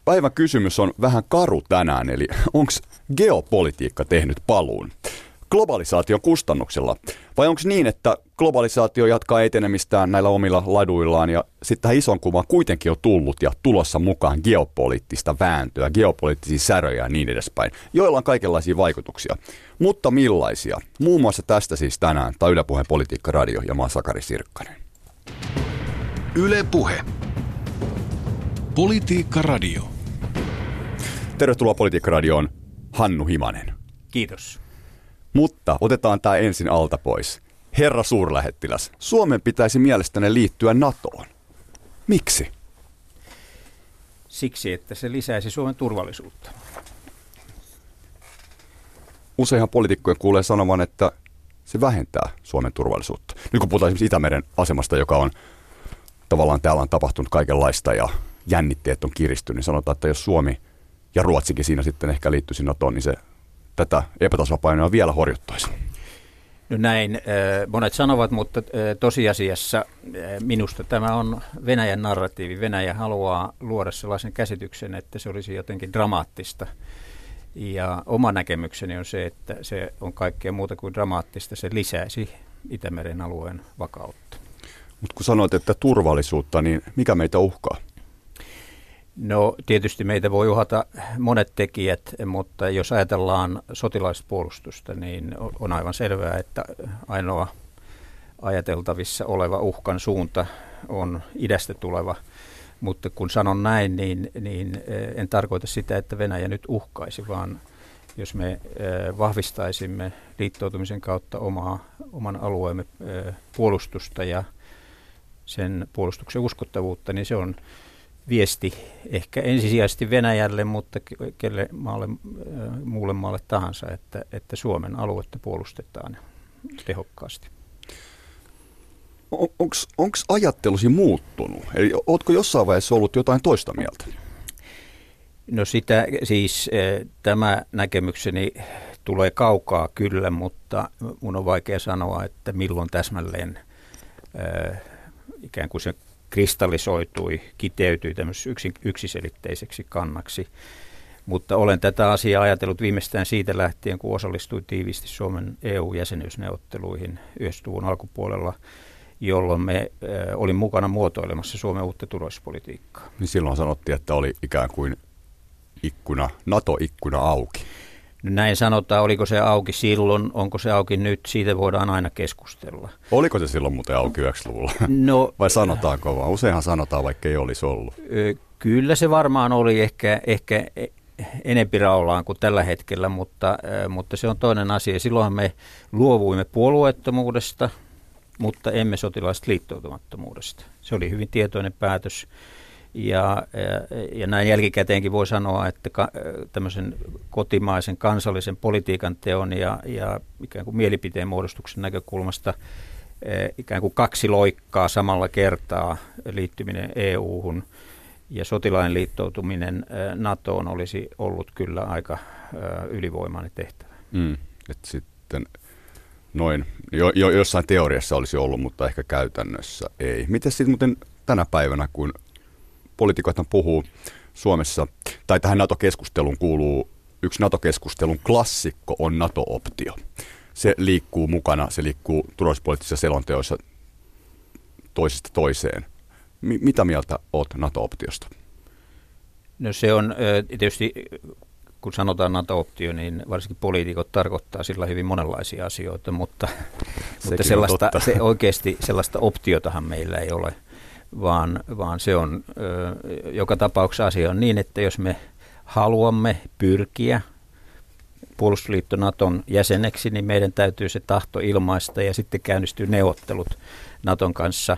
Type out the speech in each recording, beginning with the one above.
Päivän kysymys on vähän karu tänään, eli onko geopolitiikka tehnyt paluun globalisaation kustannuksella? Vai onko niin, että globalisaatio jatkaa etenemistään näillä omilla laduillaan ja sitten tähän ison kuvaan kuitenkin on tullut ja tulossa mukaan geopoliittista vääntöä, geopoliittisia säröjä ja niin edespäin, joilla on kaikenlaisia vaikutuksia. Mutta millaisia? Muun muassa tästä siis tänään, tai Yle Puheen Politiikka Radio ja mä oon Sakari Sirkkanen. Yle Puhe. Politiikka Radio. Tervetuloa Politiikka Radioon, Hannu Himanen. Kiitos. Mutta otetaan tämä ensin alta pois. Herra suurlähettiläs, Suomen pitäisi mielestäni liittyä NATOon. Miksi? Siksi, että se lisäisi Suomen turvallisuutta. Useinhan poliitikkojen kuulee sanovan, että se vähentää Suomen turvallisuutta. Nyt kun puhutaan esimerkiksi Itämeren asemasta, joka on tavallaan täällä on tapahtunut kaikenlaista ja jännitteet on kiristynyt, niin sanotaan, että jos Suomi ja Ruotsikin siinä sitten ehkä liittyisi NATOon, niin se tätä epätasapainoa vielä horjuttaisi. No näin monet sanovat, mutta tosiasiassa minusta tämä on Venäjän narratiivi. Venäjä haluaa luoda sellaisen käsityksen, että se olisi jotenkin dramaattista. Ja oma näkemykseni on se, että se on kaikkea muuta kuin dramaattista. Se lisäisi Itämeren alueen vakautta. Mutta kun sanoit, että turvallisuutta, niin mikä meitä uhkaa? No tietysti meitä voi uhata monet tekijät, mutta jos ajatellaan sotilaispuolustusta, niin on aivan selvää, että ainoa ajateltavissa oleva uhkan suunta on idästä tuleva. Mutta kun sanon näin, niin en tarkoita sitä, että Venäjä nyt uhkaisi, vaan jos me vahvistaisimme liittoutumisen kautta oman alueemme puolustusta ja sen puolustuksen uskottavuutta, niin se on viesti ehkä ensisijaisesti Venäjälle, mutta kelle muulle maalle tahansa, että Suomen aluetta puolustetaan tehokkaasti. Onko ajattelusi muuttunut? Eli oletko jossain vaiheessa ollut jotain toista mieltä? No tämä näkemykseni tulee kaukaa kyllä, mutta mun on vaikea sanoa, että milloin täsmälleen ikään kuin se kristallisoitui, kiteytyi tämmöiseksi yksiselitteiseksi kannaksi. Mutta olen tätä asiaa ajatellut viimeistään siitä lähtien, kun osallistuin tiiviisti Suomen EU-jäsenyysneuvotteluihin 90-luvun alkupuolella, jolloin me olin mukana muotoilemassa Suomen uutta turvallisuuspolitiikkaa. Niin silloin sanottiin, että oli ikään kuin NATO-ikkuna auki. No näin sanotaan, oliko se auki silloin, onko se auki nyt, siitä voidaan aina keskustella. Oliko se silloin muuten auki 90-luvulla? No, vai sanotaanko vaan? Useinhan sanotaan, vaikka ei olisi ollut. Kyllä se varmaan oli ehkä enempi raollaan kuin tällä hetkellä, mutta se on toinen asia. Silloinhan me luovuimme puolueettomuudesta, mutta emme sotilaista liittoutumattomuudesta. Se oli hyvin tietoinen päätös. Ja näin jälkikäteenkin voi sanoa, että tämmöisen kotimaisen kansallisen politiikan teon ja ikään kuin mielipiteen muodostuksen näkökulmasta ikään kuin kaksi loikkaa samalla kertaa, liittyminen EU-hun ja sotilainen liittoutuminen NATOon olisi ollut kyllä aika ylivoimainen tehtävä. Että sitten noin, jossain teoriassa olisi ollut, mutta ehkä käytännössä ei. Miten sitten muuten tänä päivänä, kun poliitikothan puhuu Suomessa, tai tähän NATO-keskusteluun kuuluu yksi NATO-keskustelun klassikko on NATO-optio. Se liikkuu mukana, se liikkuu turvallisuuspoliittisissa selonteoissa toisesta toiseen. Mitä mieltä olet NATO-optiosta? No se on tietysti, kun sanotaan NATO-optio, niin varsinkin poliitikot tarkoittaa sillä hyvin monenlaisia asioita, mutta oikeasti sellaista optiotahan meillä ei ole. Vaan se on joka tapauksessa asia on niin, että jos me haluamme pyrkiä puolustusliitto Naton jäseneksi, niin meidän täytyy se tahto ilmaista ja sitten käynnistyy neuvottelut Naton kanssa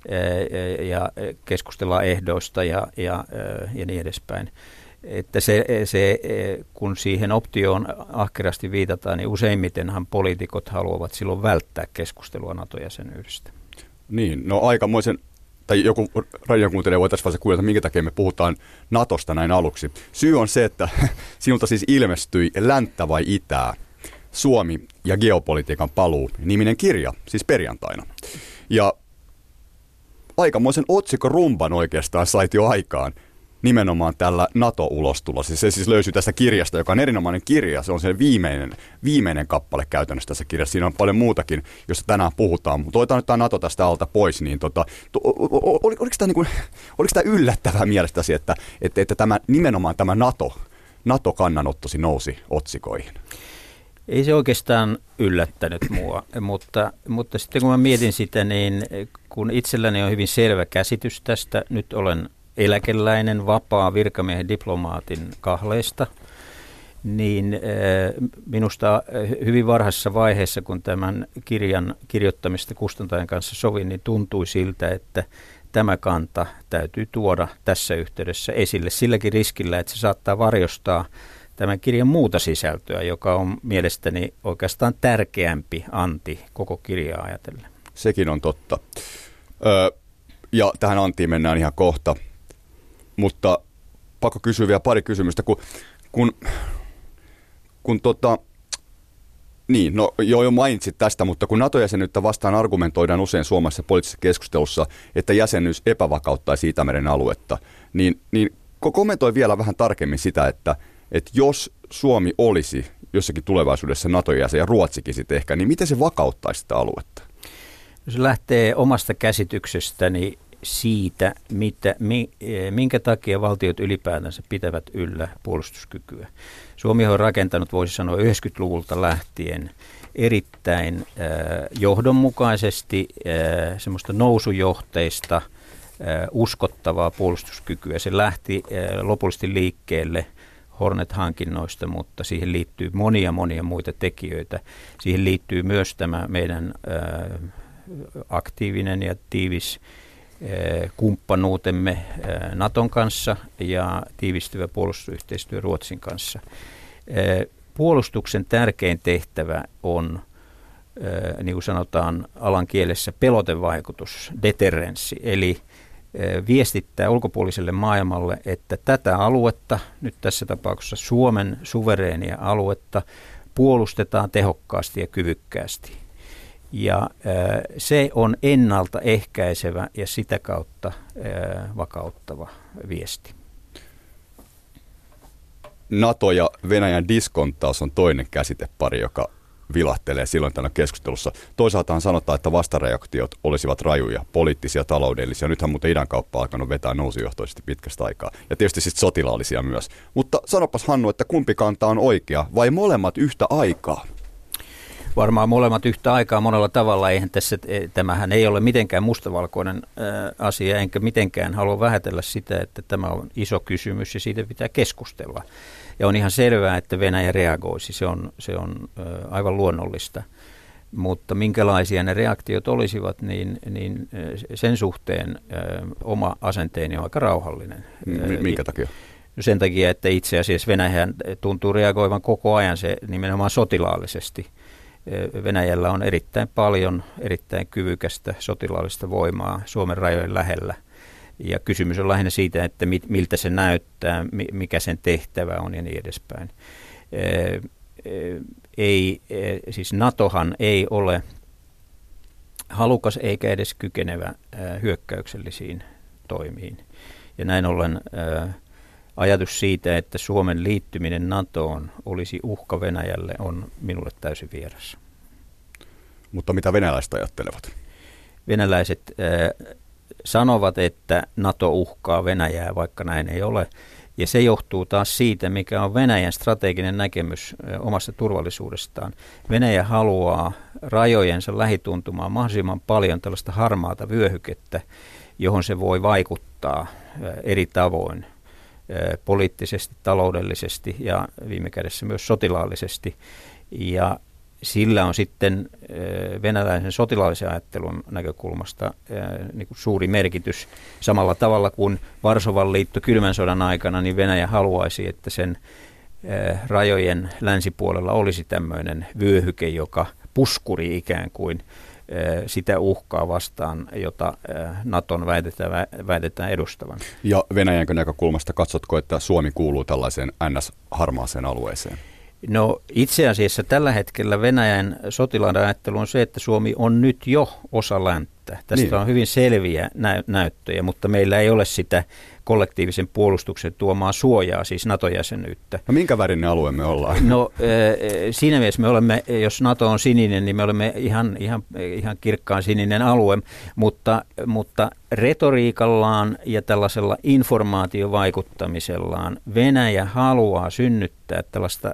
ja keskustellaan ehdoista ja niin edespäin. Että kun siihen optioon ahkerasti viitataan, niin useimmitenhan poliitikot haluavat silloin välttää keskustelua Nato-jäsenyydestä. Niin, no aikamoisen, tai joku radiokuuntelija voi tässä vaiheessa kuulla, minkä takia me puhutaan Natosta näin aluksi. Syy on se, että sinulta siis ilmestyi Länttä vai Itää, Suomi ja geopolitiikan paluu -niminen kirja, siis perjantaina. Ja aikamoisen otsikkorumban oikeastaan sait jo aikaan. nimenomaan tällä NATO-ulostulolla. Se siis löytyy tästä kirjasta, joka on erinomainen kirja. Se on se viimeinen kappale käytännössä tässä kirjassa. Siinä on paljon muutakin, josta tänään puhutaan. Mutta otetaan nyt tämä NATO tästä alta pois. Niin oliko tämä yllättävää mielestäsi, että nimenomaan tämä NATO-kannanottosi nousi otsikoihin? Ei se oikeastaan yllättänyt mua, mutta sitten kun mä mietin sitä, niin kun itselläni on hyvin selvä käsitys tästä, nyt olen eläkeläinen, vapaa virkamiehen diplomaatin kahleista, niin minusta hyvin varhaisessa vaiheessa, kun tämän kirjan kirjoittamista kustantajan kanssa sovin, niin tuntui siltä, että tämä kanta täytyy tuoda tässä yhteydessä esille silläkin riskillä, että se saattaa varjostaa tämän kirjan muuta sisältöä, joka on mielestäni oikeastaan tärkeämpi anti koko kirjaa ajatellen. Sekin on totta. Ja tähän antiin mennään ihan kohta. Mutta pakko kysyä vielä pari kysymystä, jo mainitsit tästä, mutta kun NATO-jäsenyyttä vastaan argumentoidaan usein suomalaisessa poliittisessa keskustelussa, että jäsenyys epävakauttaisi Itämeren aluetta, niin kommentoi vielä vähän tarkemmin sitä, että jos Suomi olisi jossakin tulevaisuudessa NATO-jäsen ja Ruotsikin sitten ehkä, niin miten se vakauttaisi sitä aluetta? Se lähtee omasta käsityksestäni siitä, minkä takia valtiot ylipäätänsä pitävät yllä puolustuskykyä. Suomi on rakentanut, voisi sanoa, 90-luvulta lähtien erittäin johdonmukaisesti semmoista nousujohteista uskottavaa puolustuskykyä. Se lähti lopullisesti liikkeelle Hornet-hankinnoista, mutta siihen liittyy monia muita tekijöitä. Siihen liittyy myös tämä meidän aktiivinen ja tiivis kumppanuutemme Naton kanssa ja tiivistyvä puolustusyhteistyö Ruotsin kanssa. Puolustuksen tärkein tehtävä on, niin kuin sanotaan alan kielessä, pelotevaikutus, deterrenssi, eli viestittää ulkopuoliselle maailmalle, että tätä aluetta, nyt tässä tapauksessa Suomen suvereenia aluetta, puolustetaan tehokkaasti ja kyvykkäästi. Ja se on ennaltaehkäisevä ja sitä kautta vakauttava viesti. NATO ja Venäjän diskonttaus on toinen käsitepari, joka vilahtelee silloin tällä keskustelussa. Toisaaltaan sanotaan, että vastareaktiot olisivat rajuja, poliittisia, taloudellisia. Nythän muuten idänkauppa on alkanut vetää nousujohtoisesti pitkästä aikaa. Ja tietysti sitten sotilaallisia myös. Mutta sanopas Hannu, että kumpi kanta on oikea vai molemmat yhtä aikaa? Varmaan molemmat yhtä aikaa monella tavalla. Tämähän ei ole mitenkään mustavalkoinen asia, enkä mitenkään halua vähätellä sitä, että tämä on iso kysymys ja siitä pitää keskustella. Ja on ihan selvää, että Venäjä reagoisi, se on aivan luonnollista. Mutta minkälaisia ne reaktiot olisivat, niin sen suhteen oma asenteeni on aika rauhallinen. Minkä takia? Sen takia, että itse asiassa Venäjä tuntuu reagoivan koko ajan se nimenomaan sotilaallisesti. Venäjällä on erittäin paljon erittäin kyvykästä sotilaallista voimaa Suomen rajojen lähellä. Ja kysymys on lähinnä siitä, että miltä se näyttää, mikä sen tehtävä on ja niin edespäin. Siis NATOhan ei ole halukas eikä edes kykenevä hyökkäyksellisiin toimiin. Ja näin ollen ajatus siitä, että Suomen liittyminen NATOon olisi uhka Venäjälle, on minulle täysin vieras. Mutta mitä venäläiset ajattelevat? Venäläiset sanovat, että NATO uhkaa Venäjää, vaikka näin ei ole. Ja se johtuu taas siitä, mikä on Venäjän strateginen näkemys omasta turvallisuudestaan. Venäjä haluaa rajojensa lähituntumaan mahdollisimman paljon tällaista harmaata vyöhykettä, johon se voi vaikuttaa eri tavoin, poliittisesti, taloudellisesti ja viime kädessä myös sotilaallisesti. Ja sillä on sitten venäläisen sotilaallisen ajattelun näkökulmasta niin kuin suuri merkitys. Samalla tavalla kuin Varsovan liitto kylmän sodan aikana, niin Venäjä haluaisi, että sen rajojen länsipuolella olisi tämmöinen vyöhyke, joka puskuri ikään kuin sitä uhkaa vastaan, jota Naton väitetään edustavan. Ja Venäjän näkökulmasta katsotko, että Suomi kuuluu tällaiseen NS-harmaaseen alueeseen? No itse asiassa tällä hetkellä Venäjän sotilaan ajattelu on se, että Suomi on nyt jo osa länttä. Tästä on hyvin selviä näyttöjä, mutta meillä ei ole sitä kollektiivisen puolustuksen tuomaa suojaa, siis NATO-jäsenyyttä. No minkä värinen alue me ollaan? No siinä mielessä me olemme, jos NATO on sininen, niin me olemme ihan kirkkaan sininen alue, mutta retoriikallaan ja tällaisella informaatiovaikuttamisellaan Venäjä haluaa synnyttää tällaista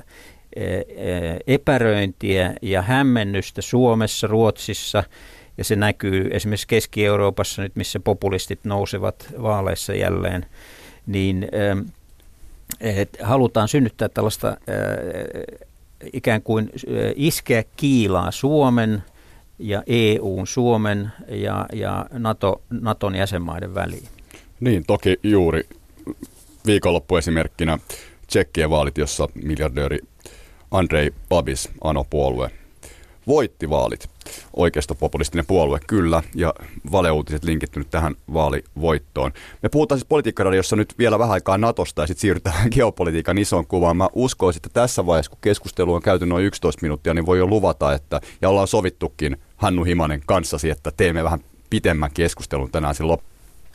epäröintiä ja hämmennystä Suomessa, Ruotsissa, ja se näkyy esimerkiksi Keski-Euroopassa nyt, missä populistit nousevat vaaleissa jälleen, niin halutaan synnyttää tällaista ikään kuin iskeä kiilaa Suomen ja EUn, Suomen ja Naton jäsenmaiden väliin. Niin, toki juuri viikonloppuesimerkkinä Tšekkien vaalit, jossa miljardööri Andrej Babis, ANO-puolue, voitti vaalit. Oikeistopopulistinen puolue, kyllä, ja valeuutiset linkittynyt tähän vaalivoittoon. Me puhutaan siis Politiikkaradiossa nyt vielä vähän aikaa Natosta ja sitten siirrytään geopolitiikan isoon kuvaan. Mä uskoisin, että tässä vaiheessa, kun keskustelu on käyty noin 11 minuuttia, niin voi jo luvata, että, ja ollaan sovittukin Hannu Himanen kanssasi, että teemme vähän pitemmän keskustelun tänään sen loppuun.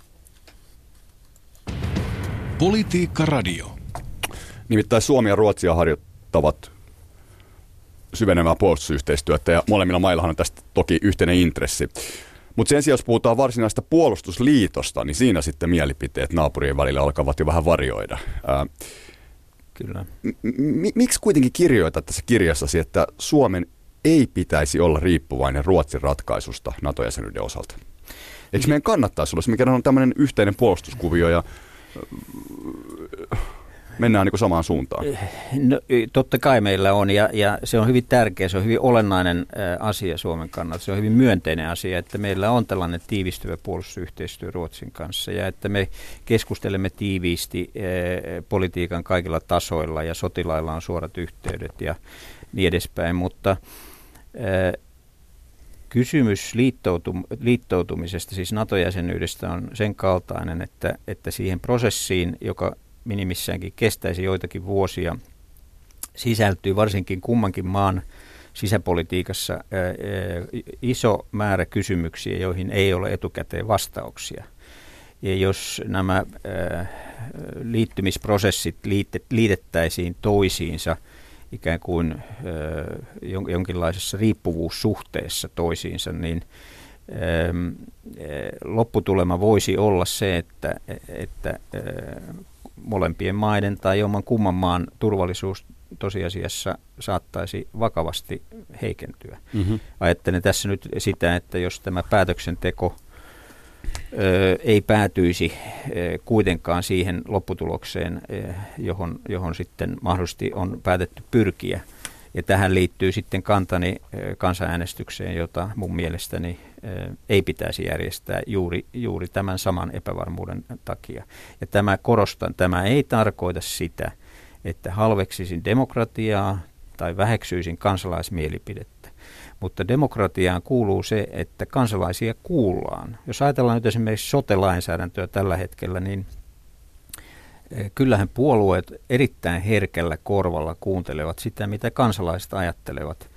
Politiikka-radio. Nimittäin Suomi ja Ruotsia harjoittavat syvenevää puolustusyhteistyötä ja molemmilla maillahan on tästä toki yhteinen intressi. Mutta sen sijaan, jos puhutaan varsinaista puolustusliitosta, niin siinä sitten mielipiteet naapurien välillä alkavat jo vähän varjoida. Kyllä. Miksi kuitenkin kirjoitat tässä kirjassasi, että Suomen ei pitäisi olla riippuvainen Ruotsin ratkaisusta NATO-jäsenyyden osalta? Eikö meidän kannattaisi olla, jos mikä on tämmöinen yhteinen puolustuskuvio ja mennään niin kuin samaan suuntaan? No, totta kai meillä on, ja se on hyvin tärkeä, se on hyvin olennainen asia Suomen kannalta. Se on hyvin myönteinen asia, että meillä on tällainen tiivistyvä puolustusyhteistyö Ruotsin kanssa, ja että me keskustelemme tiiviisti politiikan kaikilla tasoilla, ja sotilailla on suorat yhteydet ja niin edespäin, mutta kysymys liittoutumisesta, siis NATO-jäsenyydestä, on sen kaltainen, että siihen prosessiin, joka minimissäänkin kestäisi joitakin vuosia, sisältyy varsinkin kummankin maan sisäpolitiikassa iso määrä kysymyksiä, joihin ei ole etukäteen vastauksia. Ja jos nämä liittymisprosessit liitettäisiin toisiinsa ikään kuin jonkinlaisessa riippuvuussuhteessa toisiinsa, niin lopputulema voisi olla se, että molempien maiden tai jomman kumman maan turvallisuus tosiasiassa saattaisi vakavasti heikentyä. Mm-hmm. Ajattelen tässä nyt sitä, että jos tämä päätöksenteko ei päätyisi kuitenkaan siihen lopputulokseen, johon sitten mahdollisesti on päätetty pyrkiä. Ja tähän liittyy sitten kantani kansanäänestykseen, jota mun mielestäni ei pitäisi järjestää juuri tämän saman epävarmuuden takia. Ja tämä ei tarkoita sitä, että halveksisin demokratiaa tai väheksyisin kansalaismielipidettä. Mutta demokratiaan kuuluu se, että kansalaisia kuullaan. Jos ajatellaan nyt esimerkiksi sote-lainsäädäntöä tällä hetkellä, niin kyllähän puolueet erittäin herkällä korvalla kuuntelevat sitä, mitä kansalaiset ajattelevat.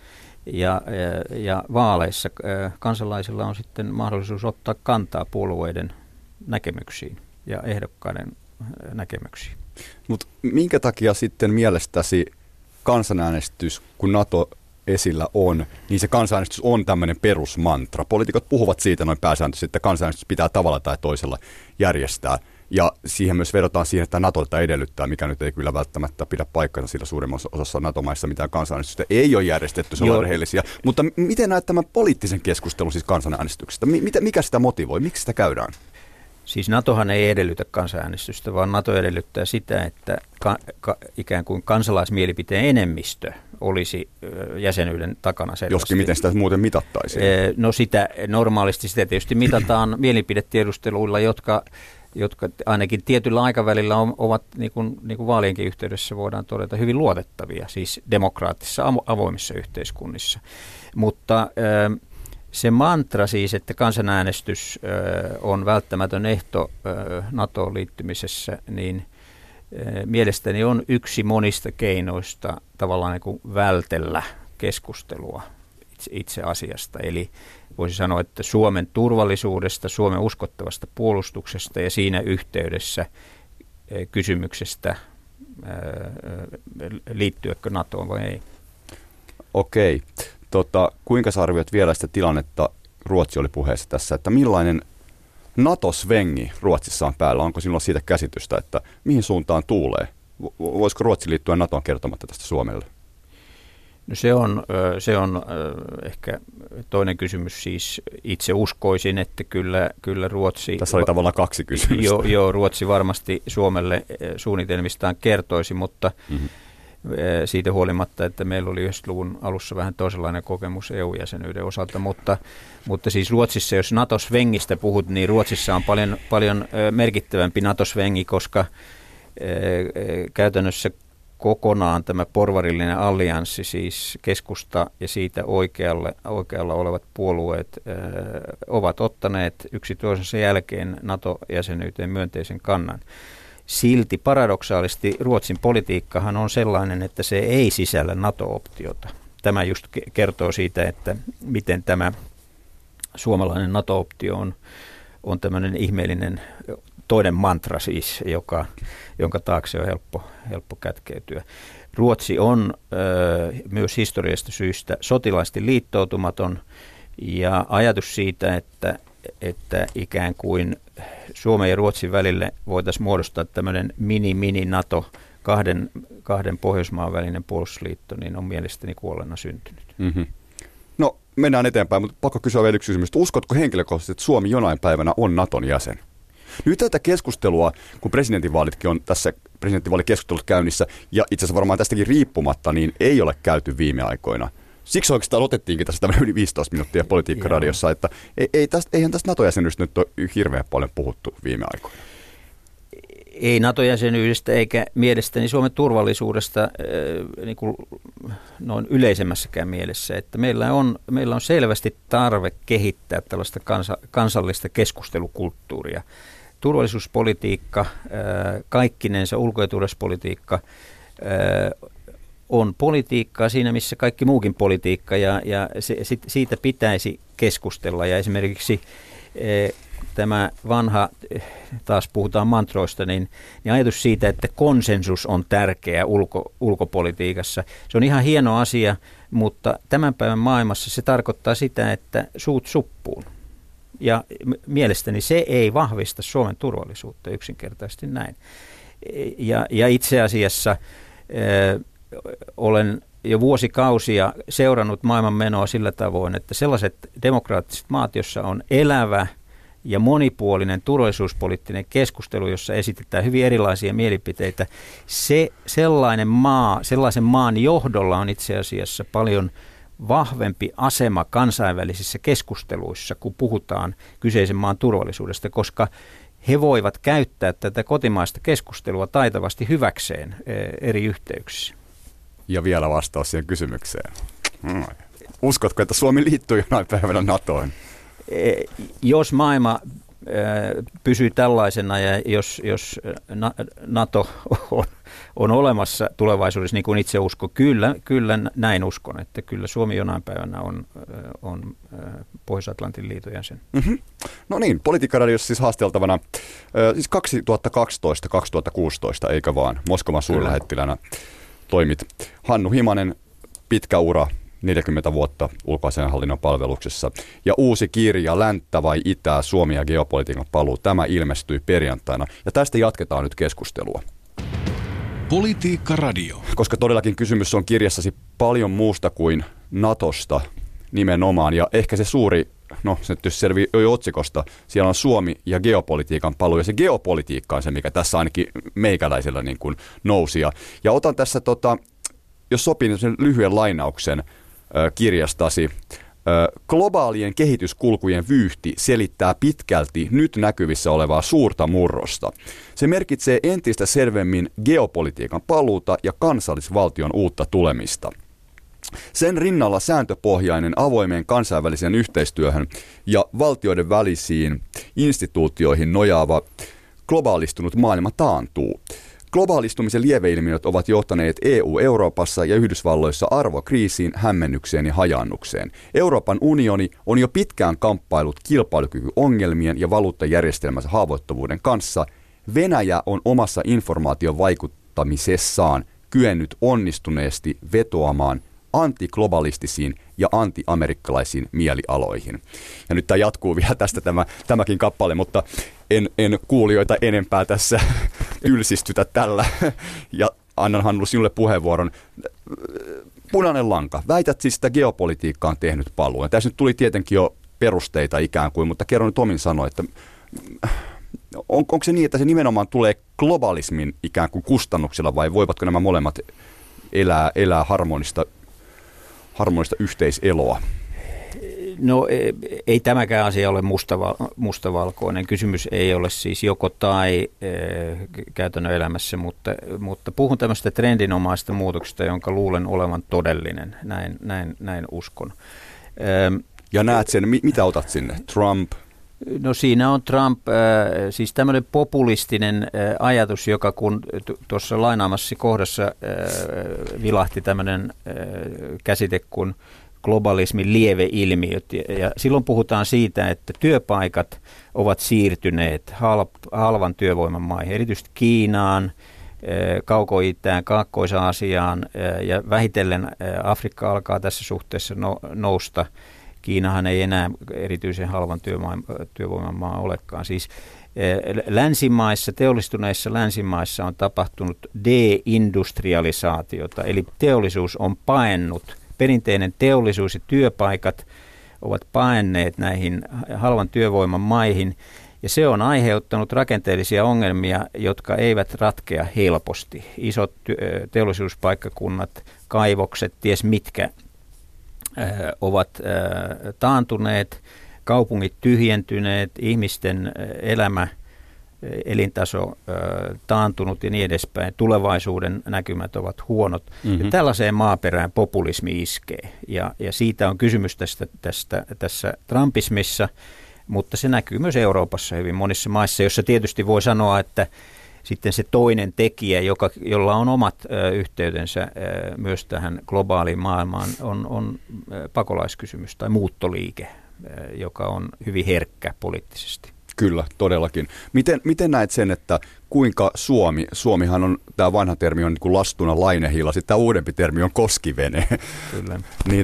Ja vaaleissa kansalaisilla on sitten mahdollisuus ottaa kantaa puolueiden näkemyksiin ja ehdokkaiden näkemyksiin. Mutta minkä takia sitten mielestäsi kansanäänestys, kun NATO esillä on, niin se kansanäänestys on tämmöinen perusmantra. Poliitikot puhuvat siitä noin pääsääntöisesti, että kansanäänestys pitää tavalla tai toisella järjestää. Ja siihen myös vedotaan siihen, että NATOlta edellyttää, mikä nyt ei kyllä välttämättä pidä paikkansa, sillä suurimmassa osassa NATO-maissa mitään kansanäänestystä ei ole järjestetty, se on rehellisiä. Mutta miten näet tämän poliittisen keskustelun siis kansanäänestyksestä? Mikä sitä motivoi? Miksi sitä käydään? Siis NATOhan ei edellytä kansanäänestystä, vaan NATO edellyttää sitä, että ikään kuin kansalaismielipiteen enemmistö olisi jäsenyyden takana selvästi. Joskin miten sitä muuten mitattaisiin? No normaalisti sitä tietysti mitataan mielipidetiedusteluilla, jotka ainakin tietyllä aikavälillä ovat, niin kuin vaalienkin yhteydessä voidaan todeta, hyvin luotettavia, siis demokraattisissa avoimissa yhteiskunnissa. Mutta se mantra siis, että kansanäänestys on välttämätön ehto NATOon liittymisessä, niin mielestäni on yksi monista keinoista tavallaan niin kuin vältellä keskustelua itse asiasta. Eli voisi sanoa, että Suomen turvallisuudesta, Suomen uskottavasta puolustuksesta ja siinä yhteydessä kysymyksestä liittyäkö NATOon vai ei. Okei. Kuinka sä arvioit vielä sitä tilannetta, Ruotsi oli puheessa tässä, että millainen NATO-svengi Ruotsissa on päällä? Onko sinulla siitä käsitystä, että mihin suuntaan tuulee? Voisiko Ruotsi liittyä NATOon kertomatta tästä Suomelle? No se on ehkä toinen kysymys. Siis itse uskoisin, että kyllä Ruotsi... Tässä oli tavallaan kaksi kysymystä. Joo, Ruotsi varmasti Suomelle suunnitelmistaan kertoisi, mutta siitä huolimatta, että meillä oli 90-luvun alussa vähän toisenlainen kokemus EU-jäsenyyden osalta, mutta siis Ruotsissa, jos NATO-svengistä puhut, niin Ruotsissa on paljon merkittävämpi NATO-svengi, koska käytännössä kokonaan tämä porvarillinen allianssi, siis keskusta ja siitä oikealla olevat puolueet ovat ottaneet yksi toisensa jälkeen NATO-jäsenyyteen myönteisen kannan. Silti paradoksaalisesti Ruotsin politiikkahan on sellainen, että se ei sisällä NATO-optiota. Tämä just kertoo siitä, että miten tämä suomalainen NATO-optio on tämmöinen ihmeellinen toinen mantra siis, jonka taakse on helppo kätkeytyä. Ruotsi on myös historiallisesta syystä sotilaasti liittoutumaton ja ajatus siitä, että ikään kuin Suomen ja Ruotsin välille voitaisiin muodostaa tämmöinen mini-NATO, kahden Pohjoismaan välinen puolustusliitto, niin on mielestäni kuolleena syntynyt. Mm-hmm. No mennään eteenpäin, mutta pakko kysyä vielä yksi kysymys. Uskotko henkilökohtaisesti, että Suomi jonain päivänä on NATOn jäsen? Nyt tätä keskustelua, kun presidentinvaalitkin on tässä presidentinvaalikeskustelut käynnissä, ja itse asiassa varmaan tästäkin riippumatta, niin ei ole käyty viime aikoina. Siksi oikeastaan otettiinkin tässä tämmöinen yli 15 minuuttia Politiikka-radiossa, että eihän tästä NATO-jäsenyydestä nyt ole hirveän paljon puhuttu viime aikoina. Ei NATO-jäsenyydestä eikä mielestäni Suomen turvallisuudesta niin kuin noin yleisemmässäkään mielessä, että meillä on selvästi tarve kehittää tällaista kansallista keskustelukulttuuria. Turvallisuuspolitiikka, kaikkinensa ulko- ja turvallisuuspolitiikka on politiikkaa siinä, missä kaikki muukin politiikka, ja siitä pitäisi keskustella. Ja esimerkiksi tämä vanha, taas puhutaan mantroista, niin ajatus siitä, että konsensus on tärkeä ulkopolitiikassa. Se on ihan hieno asia, mutta tämän päivän maailmassa se tarkoittaa sitä, että suut suppuun. Ja mielestäni se ei vahvista Suomen turvallisuutta, yksinkertaisesti näin. Ja itse asiassa olen jo vuosikausia seurannut maailman menoa sillä tavoin, että sellaiset demokraattiset maat, joissa on elävä ja monipuolinen turvallisuuspoliittinen keskustelu, jossa esitetään hyvin erilaisia mielipiteitä, sellaisen maan johdolla on itse asiassa paljon vahvempi asema kansainvälisissä keskusteluissa, kun puhutaan kyseisen maan turvallisuudesta, koska he voivat käyttää tätä kotimaista keskustelua taitavasti hyväkseen eri yhteyksissä. Ja vielä vastaus siihen kysymykseen. Uskotko, että Suomi liittyy jonain päivänä NATOon? Jos maailma pysyy tällaisena ja jos NATO on olemassa tulevaisuudessa, niin kuin itse uskon, kyllä näin uskon, että kyllä Suomi jonain päivänä on Pohjois-Atlantin liiton jäsen. Mm-hmm. No niin, Politiikka-radiossa siis haasteltavana siis 2012-2016, eikä vaan, Moskovan suurlähettilänä toimit. Hannu Himanen, pitkä ura, 40 vuotta ulkoasiainhallinnon palveluksessa. Ja uusi kirja Länttä vai Itää, Suomi ja geopolitiikan paluu. Tämä ilmestyi perjantaina. Ja tästä jatketaan nyt keskustelua. Politiikka Radio. Koska todellakin kysymys on kirjassasi paljon muusta kuin NATOsta nimenomaan. Ja ehkä se suuri, se nyt selvii jo otsikosta, siellä on Suomi ja geopolitiikan paluu. Ja se geopolitiikka on se, mikä tässä ainakin meikäläisellä niin kuin nousi. Ja otan tässä, jos sopii, sen lyhyen lainauksen kirjastasi. Globaalien kehityskulkujen vyyhti selittää pitkälti nyt näkyvissä olevaa suurta murrosta. Se merkitsee entistä selvemmin geopolitiikan paluuta ja kansallisvaltion uutta tulemista. Sen rinnalla sääntöpohjainen avoimeen kansainväliseen yhteistyöhön ja valtioiden välisiin instituutioihin nojaava globaalistunut maailma taantuu. Globaalistumisen lieveilmiöt ovat johtaneet EU-Euroopassa ja Yhdysvalloissa arvokriisiin, hämmennykseen ja hajaannukseen. Euroopan unioni on jo pitkään kamppailut kilpailukykyongelmien ja valuuttajärjestelmänsä haavoittuvuuden kanssa. Venäjä on omassa informaation vaikuttamisessaan kyennyt onnistuneesti vetoamaan antiglobalistisiin ja anti-amerikkalaisiin mielialoihin. Ja nyt tämä jatkuu vielä tästä tämäkin kappale, mutta en kuulijoita enempää tässä ylsistytä tällä. Ja annan Hannu sinulle puheenvuoron. Punainen lanka. Väität siis, että geopolitiikka on tehnyt paluun. Ja tässä nyt tuli tietenkin jo perusteita ikään kuin, mutta kerro nyt omin sanoin, että onko se niin, että se nimenomaan tulee globalismin ikään kuin kustannuksella vai voivatko nämä molemmat elää harmonista yhteiseloa? No ei tämäkään asia ole mustavalkoinen. Kysymys ei ole siis joko tai käytännön elämässä, mutta puhun tämmöistä trendinomaista muutoksesta, jonka luulen olevan todellinen. Näin uskon. Ja näet sen, mitä otat sinne? Trump? No siinä on Trump, siis tämmöinen populistinen ajatus, joka kun tuossa lainaamassa kohdassa vilahti tämmöinen käsite kuin globalismin lieveilmiöt. Ja silloin puhutaan siitä, että työpaikat ovat siirtyneet halvan työvoiman maihin, erityisesti Kiinaan, Kauko-Itään, Kaakkois-Aasiaan ja vähitellen Afrikka alkaa tässä suhteessa nousta. Kiinahan ei enää erityisen halvan työvoiman maa olekaan. Siis länsimaissa, teollistuneissa länsimaissa on tapahtunut deindustrialisaatiota, eli teollisuus on paennut. Perinteinen teollisuus ja työpaikat ovat paenneet näihin halvan työvoiman maihin, ja se on aiheuttanut rakenteellisia ongelmia, jotka eivät ratkea helposti. Isot teollisuuspaikkakunnat, kaivokset, ties mitkä, ovat taantuneet, kaupungit tyhjentyneet, ihmisten elintaso taantunut ja niin edespäin. Tulevaisuuden näkymät ovat huonot. Mm-hmm. Ja tällaiseen maaperään populismi iskee. Ja siitä on kysymys tässä trumpismissa, mutta se näkyy myös Euroopassa hyvin monissa maissa, jossa tietysti voi sanoa, että sitten se toinen tekijä, jolla on omat yhteytensä myös tähän globaaliin maailmaan, on pakolaiskysymys tai muuttoliike, joka on hyvin herkkä poliittisesti. Kyllä, todellakin. Miten näet sen, että kuinka Suomihan on, tämä vanha termi on niin kuin lastuna lainehilla, sitten tämä uudempi termi on koskivene. Kyllä. Niin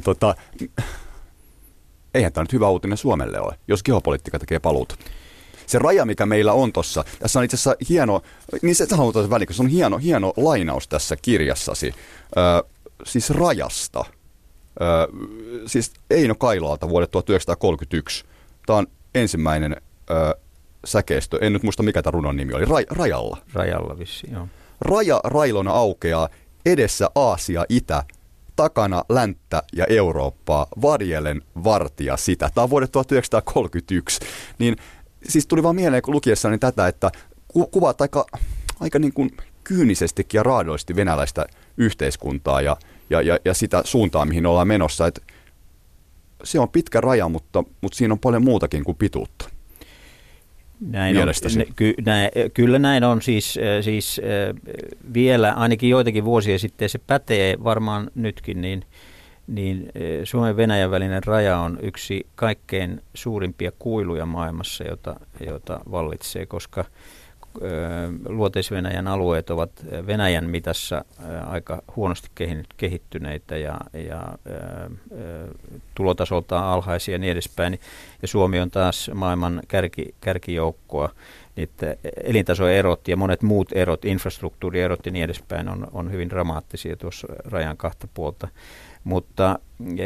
eihän tämä nyt hyvä uutinen Suomelle ole, jos geopolitiikka tekee paluuta. Se raja, mikä meillä on tuossa, tässä on itse asiassa hieno, niin se halutaan väliin, se on hieno lainaus tässä kirjassasi, siis rajasta, siis Eino Kailalta vuodet 1931. Tämä on ensimmäinen säkeistö, en nyt muista mikä tämä runon nimi oli, Rajalla. Rajalla vissiin, joo. Raja railona aukeaa, edessä Aasia, Itä, takana länttä ja Eurooppaa, varjelen vartija sitä. Tämä on vuodet 1931, niin siis tuli vaan mieleen lukiessani tätä, että kuvaat aika niin kuin kyynisestikin ja raadollisesti venäläistä yhteiskuntaa ja sitä suuntaa, mihin ollaan menossa. Että se on pitkä raja, mutta siinä on paljon muutakin kuin pituutta. Näin on, kyllä näin on. Siis vielä ainakin joitakin vuosia sitten, se pätee varmaan nytkin, niin Suomen ja Venäjän välinen raja on yksi kaikkein suurimpia kuiluja maailmassa, jota vallitsee, koska Luoteis-Venäjän alueet ovat Venäjän mitassa aika huonosti kehittyneitä ja tulotasoltaan alhaisia ja niin edespäin. Ja Suomi on taas maailman kärkijoukkoa. Että elintasoerot ja monet muut erot, infrastruktuurierot ja niin edespäin on hyvin dramaattisia tuossa rajan kahta puolta. Mutta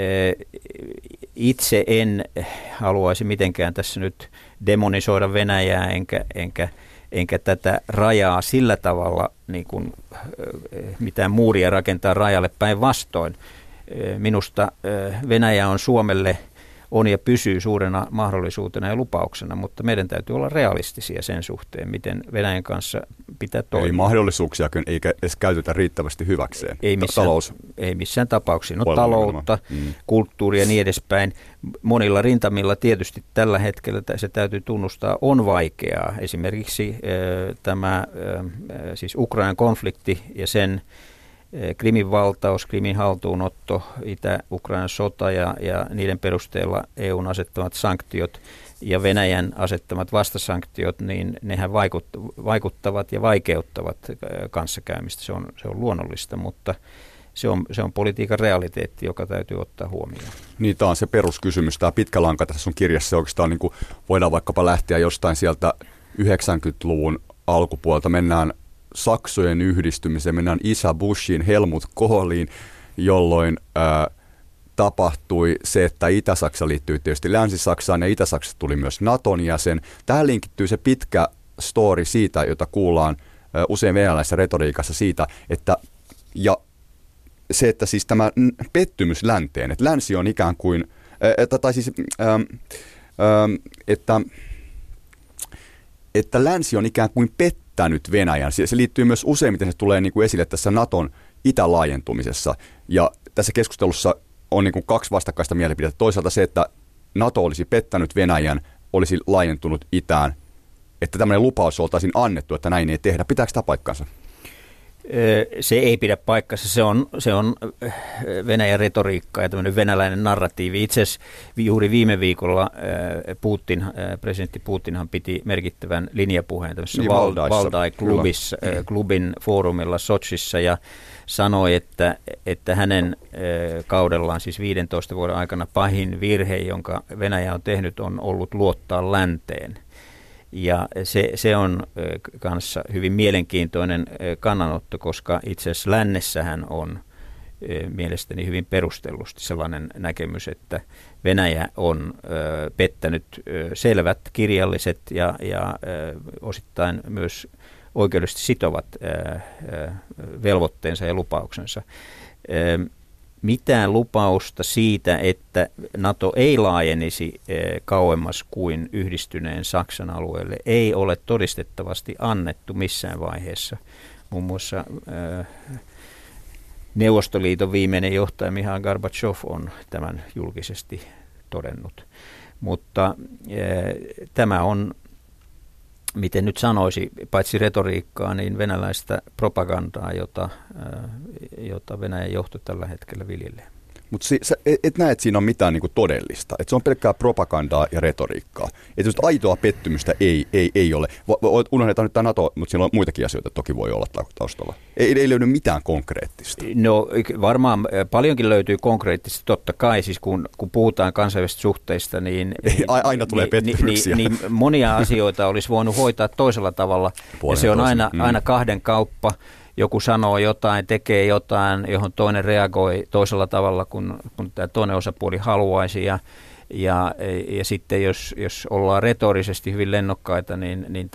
itse en haluaisi mitenkään tässä nyt demonisoida Venäjää enkä tätä rajaa sillä tavalla niin kuin mitään muuria rakentaa rajalle päinvastoin. Minusta Venäjä on Suomelle on ja pysyy suurena mahdollisuutena ja lupauksena, mutta meidän täytyy olla realistisia sen suhteen, miten Venäjän kanssa pitää toimia. Eli mahdollisuuksiakin ei edes käytetä riittävästi hyväkseen. Ei missään tapauksessa. No, taloutta, kulttuuria ja niin edespäin. Monilla rintamilla tietysti tällä hetkellä se täytyy tunnustaa on vaikeaa. Esimerkiksi siis Ukrainan konflikti ja sen Krimin valtaus, Krimin haltuunotto, Itä-Ukrainan sota ja niiden perusteella EUn asettamat sanktiot ja Venäjän asettamat vastasanktiot, niin nehän vaikuttavat ja vaikeuttavat kanssakäymistä. Se on luonnollista, mutta se on politiikan realiteetti, joka täytyy ottaa huomioon. Niin, tämä on se peruskysymys. Tämä pitkä lanka tässä sun kirjassa oikeastaan niin kuin voidaan vaikkapa lähteä jostain sieltä 90-luvun alkupuolta. Mennään Saksojen yhdistymiseen, mennään Isä Bushiin, Helmut Kohliin, jolloin tapahtui se, että Itä-Saksa liittyy tietysti Länsi-Saksaan ja Itä-Saksa tuli myös Naton jäsen. Tähän linkittyy se pitkä story siitä, jota kuullaan usein venäläisessä retoriikassa siitä, että että siis tämä pettymys länteen, että länsi on ikään kuin, että länsi on ikään kuin pettänyt Venäjän. Se liittyy myös useimmiten, se tulee niin kuin esille tässä Naton itälaajentumisessa. Ja tässä keskustelussa on niin kuin kaksi vastakkaista mielipidettä. Toisaalta se, että NATO olisi pettänyt Venäjän, olisi laajentunut itään, että tämmöinen lupaus oltaisiin annettu, että näin ei tehdä. Pitääkö tämä paikkansa? Se ei pidä paikkansa. Se on Venäjän retoriikkaa ja tämmöinen venäläinen narratiivi. Itse asiassa juuri viime viikolla presidentti Putinhan piti merkittävän linjapuheen tämmöisessä Valdai-klubin foorumilla Sotsissa ja sanoi, että hänen kaudellaan, siis 15 vuoden aikana, pahin virhe, jonka Venäjä on tehnyt, on ollut luottaa länteen. Ja se on kanssa hyvin mielenkiintoinen kannanotto, koska itse asiassa lännessähän on mielestäni hyvin perustellusti sellainen näkemys, että Venäjä on pettänyt selvät kirjalliset ja osittain myös oikeudellisesti sitovat velvoitteensa ja lupauksensa. Mitään lupausta siitä, että NATO ei laajenisi kauemmas kuin yhdistyneen Saksan alueelle, ei ole todistettavasti annettu missään vaiheessa. Muun muassa Neuvostoliiton viimeinen johtaja Mihail Gorbachev on tämän julkisesti todennut. Mutta tämä on, miten nyt sanoisi, paitsi retoriikkaa, niin venäläistä propagandaa, jota Venäjän johto tällä hetkellä viljelee. Mutta et näe, että siinä on mitään niinku todellista. Että se on pelkkää propagandaa ja retoriikkaa. Että aitoa pettymystä ei ole. Unohdetaan nyt tämä NATO, mutta siellä on muitakin asioita toki voi olla taustalla. Ei löydy mitään konkreettista. No varmaan paljonkin löytyy konkreettista, totta kai. Siis kun puhutaan kansainvälisistä suhteista, niin aina tulee pettymyksiä. Niin monia asioita olisi voinut hoitaa toisella tavalla. Ja se on aina kahden kauppa. Joku sanoo jotain, tekee jotain, johon toinen reagoi toisella tavalla, kun tämä toinen osapuoli haluaisi. Ja sitten jos ollaan retorisesti hyvin lennokkaita, niin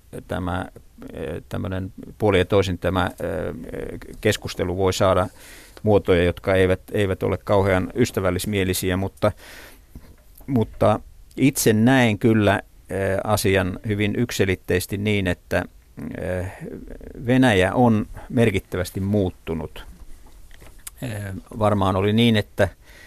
tämmöinen puoli ja toisin tämä keskustelu voi saada muotoja, jotka eivät ole kauhean ystävällismielisiä, mutta itse näen kyllä asian hyvin yksiselitteisesti niin, että Venäjä on merkittävästi muuttunut. Varmaan oli niin, että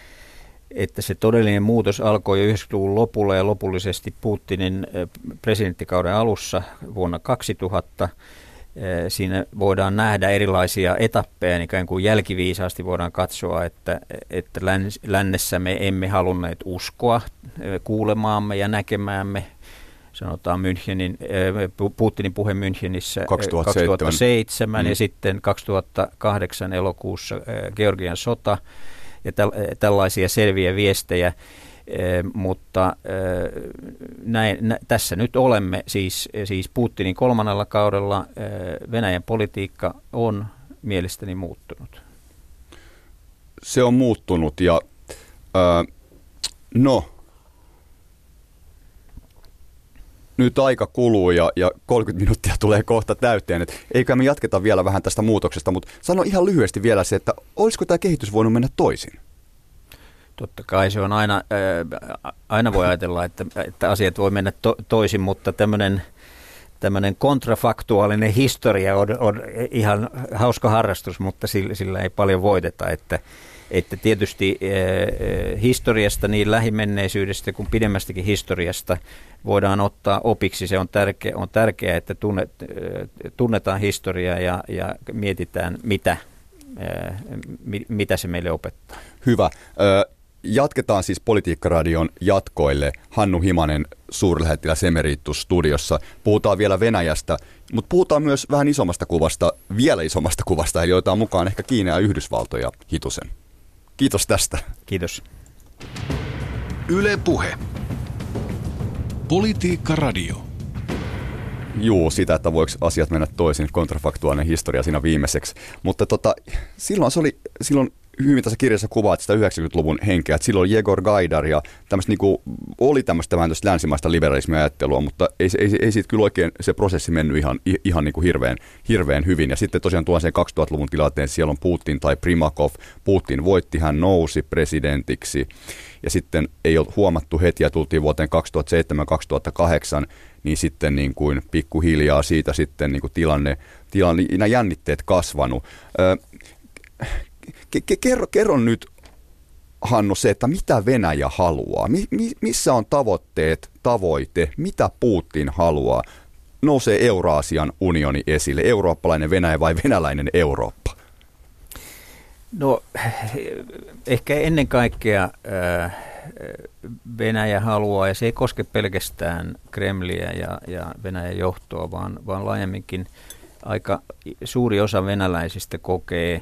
se todellinen muutos alkoi jo 90-luvun lopulla ja lopullisesti Putinin presidenttikauden alussa vuonna 2000. Siinä voidaan nähdä erilaisia etappeja, ikään kuin jälkiviisaasti voidaan katsoa, että lännessä me emme halunneet uskoa kuulemaamme ja näkemäämme. Sanotaan Putinin puhe Münchenissä 2007 ja sitten 2008 elokuussa Georgian sota ja tällaisia selviä viestejä, mutta tässä nyt olemme, siis Putinin kolmannella kaudella Venäjän politiikka on mielestäni muuttunut. Se on muuttunut ja nyt aika kuluu ja 30 minuuttia tulee kohta täyteen. Et eikä me jatketa vielä vähän tästä muutoksesta, mutta sano ihan lyhyesti vielä se, että olisiko tämä kehitys voinut mennä toisin? Totta kai se on aina voi ajatella, että asiat voi mennä toisin, mutta tämmöinen kontrafaktuaalinen historia on ihan hauska harrastus, mutta sillä ei paljon voiteta, että tietysti historiasta, niin lähimenneisyydestä kuin pidemmästäkin historiasta voidaan ottaa opiksi. Se on tärkeää, että tunnetaan historiaa ja mietitään, mitä se meille opettaa. Hyvä. Jatketaan siis Politiikkaradion jatkoille. Hannu Himanen, suurlähettiläs emeritus studiossa. Puhutaan vielä Venäjästä, mutta puhutaan myös vähän isommasta kuvasta, vielä isommasta kuvasta, eli otetaan mukaan ehkä Kiina ja Yhdysvaltoja hitusen. Kiitos tästä. Kiitos. Yle Puhe. Politiikkaradio. Juu, sitä, että voiko asiat mennä toisin, kontrafaktuaalinen historia siinä viimeiseksi. Mutta silloin hyvin tässä kirjassa kuvaat sitä 90-luvun henkeä, että silloin Jegor Gaidar ja oli tämmöistä vähän länsimaista liberalismia-ajattelua, mutta ei siitä kyllä oikein se prosessi mennyt ihan niin kuin hirveän hyvin. Ja sitten tosiaan tuon sen 2000-luvun tilanteen, siellä on Putin tai Primakov. Putin voitti, hän nousi presidentiksi ja sitten ei ole huomattu heti ja tultiin vuoteen 2007-2008, niin sitten niin kuin pikkuhiljaa siitä sitten niin kuin tilanne nämä jännitteet kasvanut. Kerro nyt, Hannu, se, että mitä Venäjä haluaa, missä on tavoite, mitä Putin haluaa, nousee Euraasian unioni esille, eurooppalainen Venäjä vai venäläinen Eurooppa? No ehkä ennen kaikkea Venäjä haluaa, ja se ei koske pelkästään Kremliä ja Venäjän johtoa, vaan laajemminkin aika suuri osa venäläisistä kokee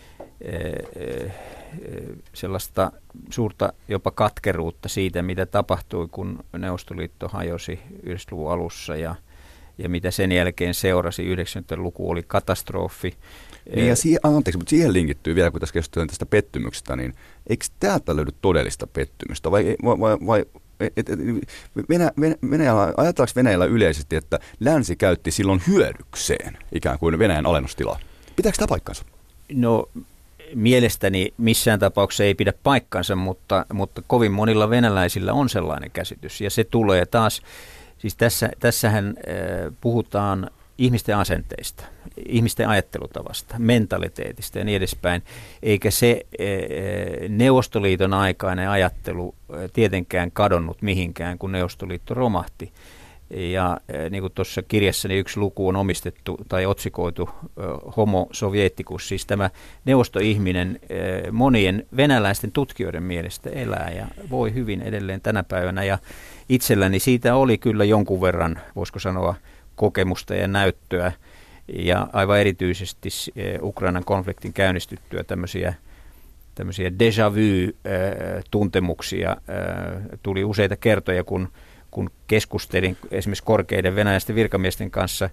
sellaista suurta jopa katkeruutta siitä, mitä tapahtui, kun Neuvostoliitto hajosi 90-luvun alussa ja mitä sen jälkeen seurasi. 90-luku oli katastrofi. Niin ja anteeksi, mutta siihen linkittyy vielä, kun tässä keskustellaan tästä pettymyksestä, niin eikö täältä löydy todellista pettymystä? Vai ajatellaanko Venäjällä yleisesti, että länsi käytti silloin hyödykseen ikään kuin Venäjän alennustilaa? Pitääkö tämä paikkansa? No mielestäni missään tapauksessa ei pidä paikkansa, mutta kovin monilla venäläisillä on sellainen käsitys. Ja se tulee taas, siis tässähän puhutaan ihmisten asenteista, ihmisten ajattelutavasta, mentaliteetista ja niin edespäin, eikä se Neuvostoliiton aikainen ajattelu tietenkään kadonnut mihinkään, kun Neuvostoliitto romahti. Ja niin kuin tuossa kirjassani yksi luku on omistettu tai otsikoitu Homo Sovieticus, siis tämä neuvostoihminen monien venäläisten tutkijoiden mielestä elää ja voi hyvin edelleen tänä päivänä. Ja itselläni siitä oli kyllä jonkun verran, voisiko sanoa, kokemusta ja näyttöä. Ja aivan erityisesti Ukrainan konfliktin käynnistyttyä tämmöisiä déjà vu-tuntemuksia tuli useita kertoja, kun keskustelin esimerkiksi korkeiden venäläisten virkamiesten kanssa,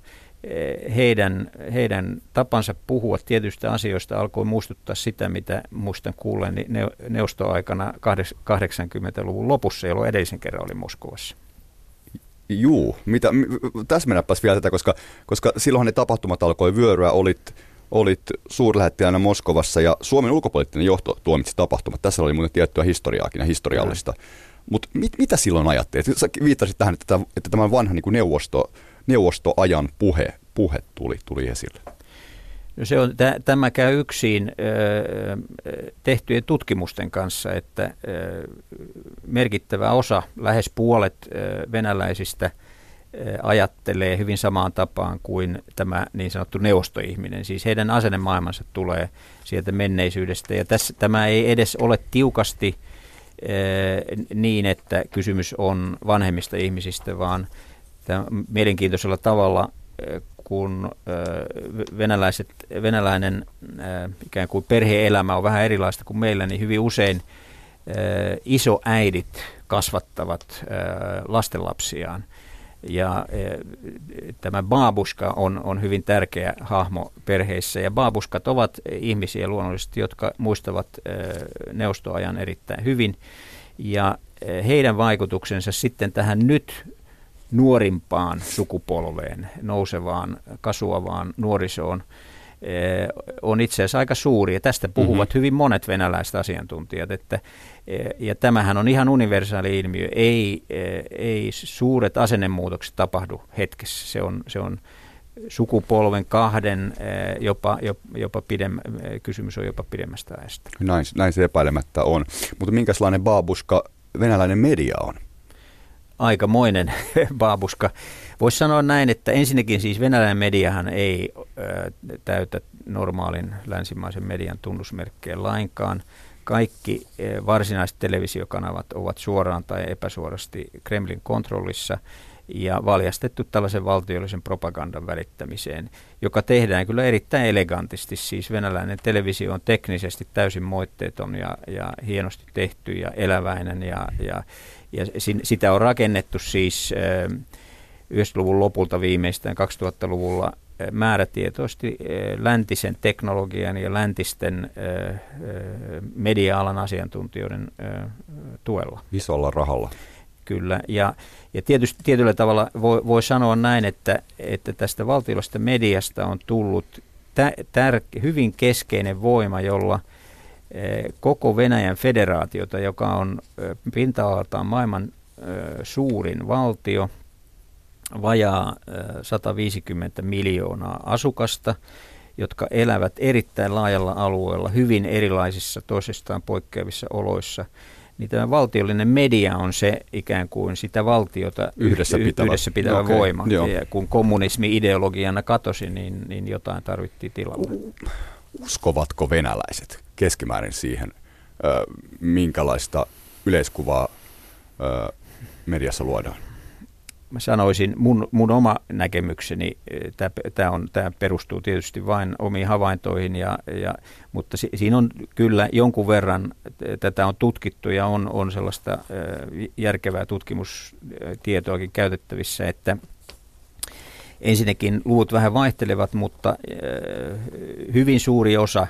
heidän tapansa puhua tietyistä asioista alkoi muistuttaa sitä, mitä muistan kuulleeni neuvostoaikana 80-luvun lopussa, jolloin edellisen kerran oli Moskovassa. Juu, täsmennäpäs vielä tätä, koska silloinhan ne tapahtumat alkoi vyöryä, olit suurlähettiläänä Moskovassa ja Suomen ulkopoliittinen johto tuomitsi tapahtumat. Tässä oli muuten tiettyä historiaakin ja historiallista. Mutta mitä silloin ajattelit? Sä viittasit tähän, että tämä vanha niin kuin neuvostoajan puhe tuli esille. No tämä käy yksin tehtyjen tutkimusten kanssa, että merkittävä osa, lähes puolet venäläisistä ajattelee hyvin samaan tapaan kuin tämä niin sanottu neuvostoihminen. Siis heidän asennemaailmansa tulee sieltä menneisyydestä ja tämä ei edes ole tiukasti niin, että kysymys on vanhemmista ihmisistä, vaan mielenkiintoisella tavalla, kun venäläinen ikään kuin perhe-elämä on vähän erilaista kuin meillä, niin hyvin usein isoäidit kasvattavat lastenlapsiaan. Ja tämä baabuska on hyvin tärkeä hahmo perheissä. Ja baabuskat ovat ihmisiä luonnollisesti, jotka muistavat neuvostoajan erittäin hyvin. Ja heidän vaikutuksensa sitten tähän nyt nuorimpaan sukupolveen, nousevaan, kasvavaan nuorisoon, on itse asiassa aika suuri, ja tästä puhuvat hyvin monet venäläiset asiantuntijat, ja tämähän on ihan universaali ilmiö, ei suuret asennemuutokset tapahdu hetkessä, se on sukupolven, kahden, kysymys on jopa pidemmästä ajasta. Näin se epäilemättä on, mutta minkälainen baabuska venäläinen media on? Aikamoinen baabuska. Voisi sanoa näin, että ensinnäkin siis venäläinen mediahan ei täytä normaalin länsimaisen median tunnusmerkkejä lainkaan. Kaikki varsinaiset televisiokanavat ovat suoraan tai epäsuorasti Kremlin kontrollissa ja valjastettu tällaisen valtiollisen propagandan välittämiseen, joka tehdään kyllä erittäin elegantisti. Siis venäläinen televisio on teknisesti täysin moitteeton ja hienosti tehty ja eläväinen ja sitä on rakennettu siis 90-luvun lopulta viimeistään 2000-luvulla määrätietoisesti läntisen teknologian ja läntisten media-alan asiantuntijoiden tuella. Isolla rahalla. Kyllä, ja tietysti tietyllä tavalla voi sanoa näin, että tästä valtiollisesta mediasta on tullut hyvin keskeinen voima, jolla koko Venäjän federaatiota, joka on pinta-alaltaan maailman suurin valtio, vajaa 150 miljoonaa asukasta, jotka elävät erittäin laajalla alueella hyvin erilaisissa toisistaan poikkeavissa oloissa, niin tämä valtiollinen media on se ikään kuin sitä valtiota yhdessä pitävä voima. Ja kun kommunismi ideologiana katosi, niin jotain tarvittiin tilalle. Uskovatko venäläiset keskimäärin siihen, minkälaista yleiskuvaa mediassa luodaan? Mä sanoisin, mun oma näkemykseni, tämä perustuu tietysti vain omiin havaintoihin, mutta siinä on kyllä jonkun verran, tätä on tutkittu ja on sellaista järkevää tutkimustietoakin käytettävissä, että ensinnäkin luvut vähän vaihtelevat, mutta hyvin suuri osa,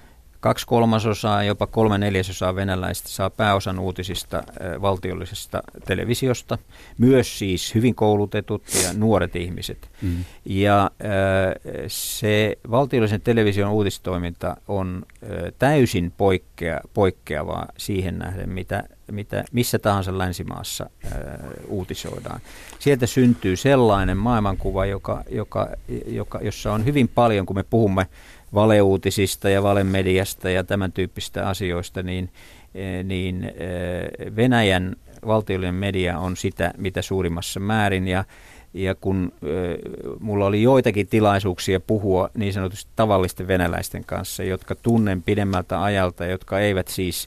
2/3, jopa 3/4 venäläistä saa pääosan uutisista valtiollisesta televisiosta, myös siis hyvin koulutetut ja nuoret ihmiset. Ja se valtiollisen television uutistoiminta on täysin poikkeavaa siihen nähden, missä tahansa länsimaassa uutisoidaan. Sieltä syntyy sellainen maailmankuva, jossa on hyvin paljon, kun me puhumme valeuutisista ja valemediasta ja tämän tyyppisistä asioista, niin Venäjän valtiollinen media on sitä, mitä suurimmassa määrin. Ja kun mulla oli joitakin tilaisuuksia puhua niin sanotusti tavallisten venäläisten kanssa, jotka tunnen pidemmältä ajalta, jotka eivät siis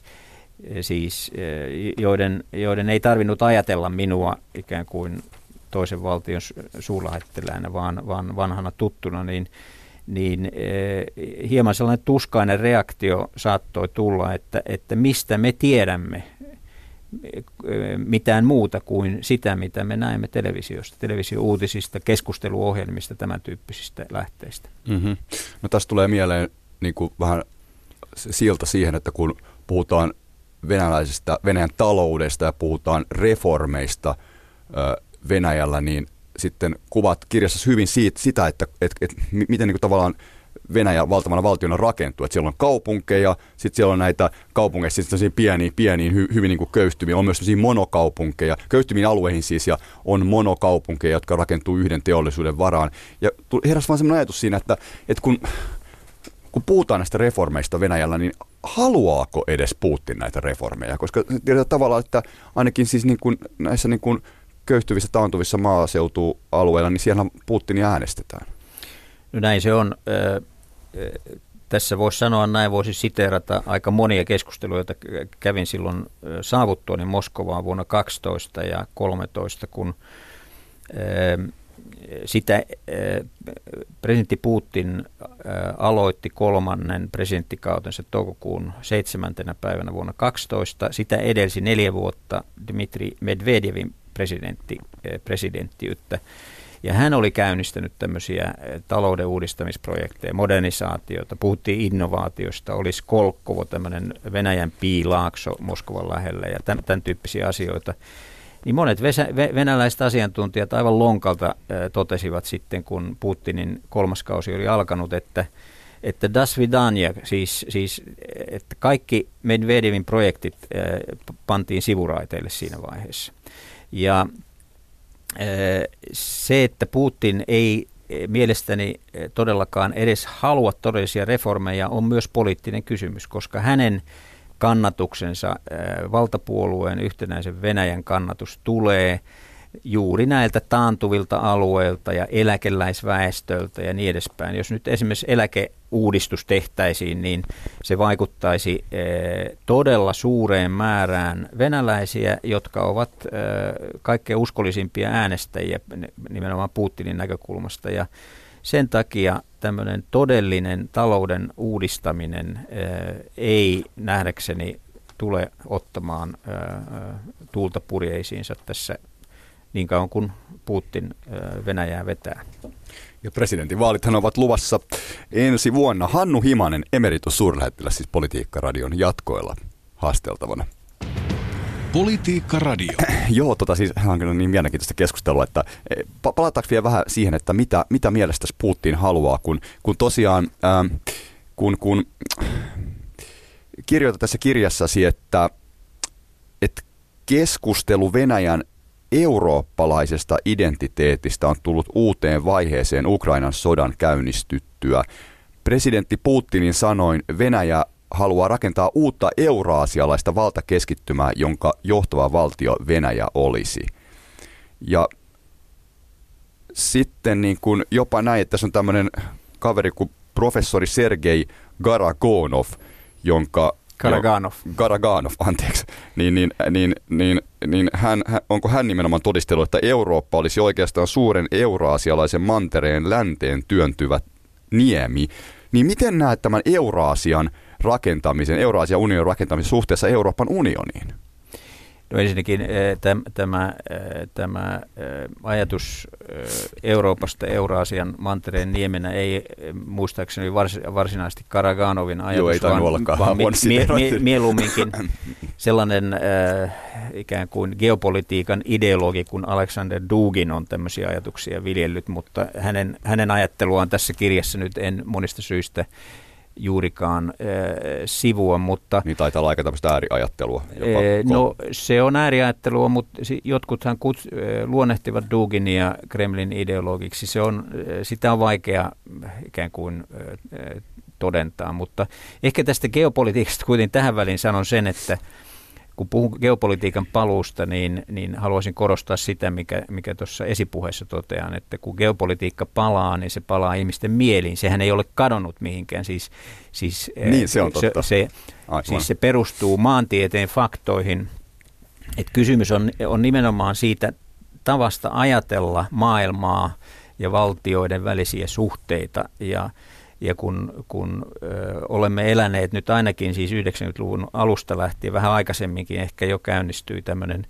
joiden ei tarvinnut ajatella minua ikään kuin toisen valtion suurlähettiläänä, vaan vanhana tuttuna, niin hieman sellainen tuskainen reaktio saattoi tulla, että mistä me tiedämme mitään muuta kuin sitä, mitä me näemme televisiosta, televisiouutisista, keskusteluohjelmista, tämän tyyppisistä lähteistä. Mm-hmm. No tässä tulee mieleen niin kuin vähän silta siihen, että kun puhutaan Venäjän taloudesta ja puhutaan reformeista Venäjällä, niin sitten kuvat kirjassa hyvin sitä, että miten niin kuin tavallaan Venäjä valtavana valtiona rakentuu. Että siellä on kaupunkeja, sitten siellä on näitä kaupungeissa sitten pieniin hyvin niin kuin köyhtymiä. On myös sellaisia monokaupunkeja, köyhtymiin alueihin siis, ja on monokaupunkeja, jotka rakentuu yhden teollisuuden varaan. Ja heräsi vaan sellainen ajatus siinä, että kun puhutaan näistä reformeista Venäjällä, niin haluaako edes Putin näitä reformeja? Koska tiedetään tavallaan, että ainakin siis niin kuin näissä niin kuin köyhtyvissä, taantuvissa maaseutualueilla, niin siellä Putinia äänestetään. No näin se on. Tässä voisi sanoa näin, voisi siteerata aika monia keskusteluja, joita kävin silloin saavuttuani Moskovaan vuonna 2012 ja 2013, kun sitä presidentti Putin aloitti 3. presidenttikautensa toukokuun 7. päivänä vuonna 2012. Sitä edelsi 4 vuotta Dmitri Medvedevin presidenttiyttä. Ja hän oli käynnistänyt tämmöisiä talouden uudistamisprojekteja, modernisaatiota, puhuttiin innovaatiosta, oli Skolkovo, tämmöinen Venäjän piilaakso Moskovan lähellä ja tämän tyyppisiä asioita. Niin monet venäläiset asiantuntijat aivan lonkalta totesivat sitten, kun Putinin 3. kausi oli alkanut, että das Svidania, siis että kaikki Medvedevin projektit pantiin sivuraiteille siinä vaiheessa. Ja se, että Putin ei mielestäni todellakaan edes halua todellisia reformeja, on myös poliittinen kysymys, koska hänen kannatuksensa, valtapuolueen yhtenäisen Venäjän kannatus tulee juuri näiltä taantuvilta alueilta ja eläkeläisväestöltä ja niin edespäin. Jos nyt esimerkiksi eläkeuudistus tehtäisiin, niin se vaikuttaisi todella suureen määrään venäläisiä, jotka ovat kaikkein uskollisimpia äänestäjiä nimenomaan Putinin näkökulmasta. Ja sen takia tämmöinen todellinen talouden uudistaminen ei nähdäkseni tule ottamaan tuulta purjeisiinsa tässä niin kauan kuin Putin Venäjää vetää. Ja presidentinvaalithan ovat luvassa ensi vuonna. Hannu Himanen, emeritus suurlähettiläs, siis Politiikka-radion jatkoilla haasteltavana. Politiikka-radio. Joo, siis on niin mielenkiintoista keskustelua, että palataanko vielä vähän siihen, että mitä mielestäsi Putin haluaa, kun tosiaan, kun kirjoitat tässä kirjassasi, että keskustelu Venäjän eurooppalaisesta identiteetistä on tullut uuteen vaiheeseen Ukrainan sodan käynnistyttyä. Presidentti Putinin sanoin Venäjä haluaa rakentaa uutta euraasialaista valtakeskittymää, jonka johtava valtio Venäjä olisi. Ja sitten niin kuin jopa näin, että tässä on tämmöinen kaveri kuin professori Sergei Garaganov, Garaganov, anteeksi. Onko hän nimenomaan todistellut, että Eurooppa olisi oikeastaan suuren euraasialaisen mantereen länteen työntyvä niemi? Niin miten näet tämän Euraasian Euraasian unionin rakentamisen suhteessa Euroopan unioniin? No ensinnäkin tämä ajatus Euroopasta Euraasian mantereen niemenä ei muistaakseni varsinaisesti Karaganovin ajatus, vaan mieluumminkin sellainen ikään kuin geopolitiikan ideologi kuin Alexander Dugin on tämmöisiä ajatuksia viljellyt, mutta hänen ajatteluaan tässä kirjassa nyt en monista syistä juurikaan sivua, mutta... Niin taitaa olla aika tämmöistä ääriajattelua. No se on ääriajattelua, mutta jotkuthan luonnehtivat Duginia Kremlin ideologiksi. Sitä on vaikea ikään kuin todentaa, mutta ehkä tästä geopolitiikasta kuitenkin tähän väliin sanon sen, että kun puhun geopolitiikan paluusta, niin haluaisin korostaa sitä, mikä tuossa esipuheessa totean, että kun geopolitiikka palaa, niin se palaa ihmisten mieliin. Sehän ei ole kadonnut mihinkään. Niin, se on totta. Se perustuu maantieteen faktoihin. Että kysymys on nimenomaan siitä tavasta ajatella maailmaa ja valtioiden välisiä suhteita. Ja kun olemme eläneet nyt ainakin siis 90-luvun alusta lähtien, vähän aikaisemminkin ehkä jo käynnistyi tämmöinen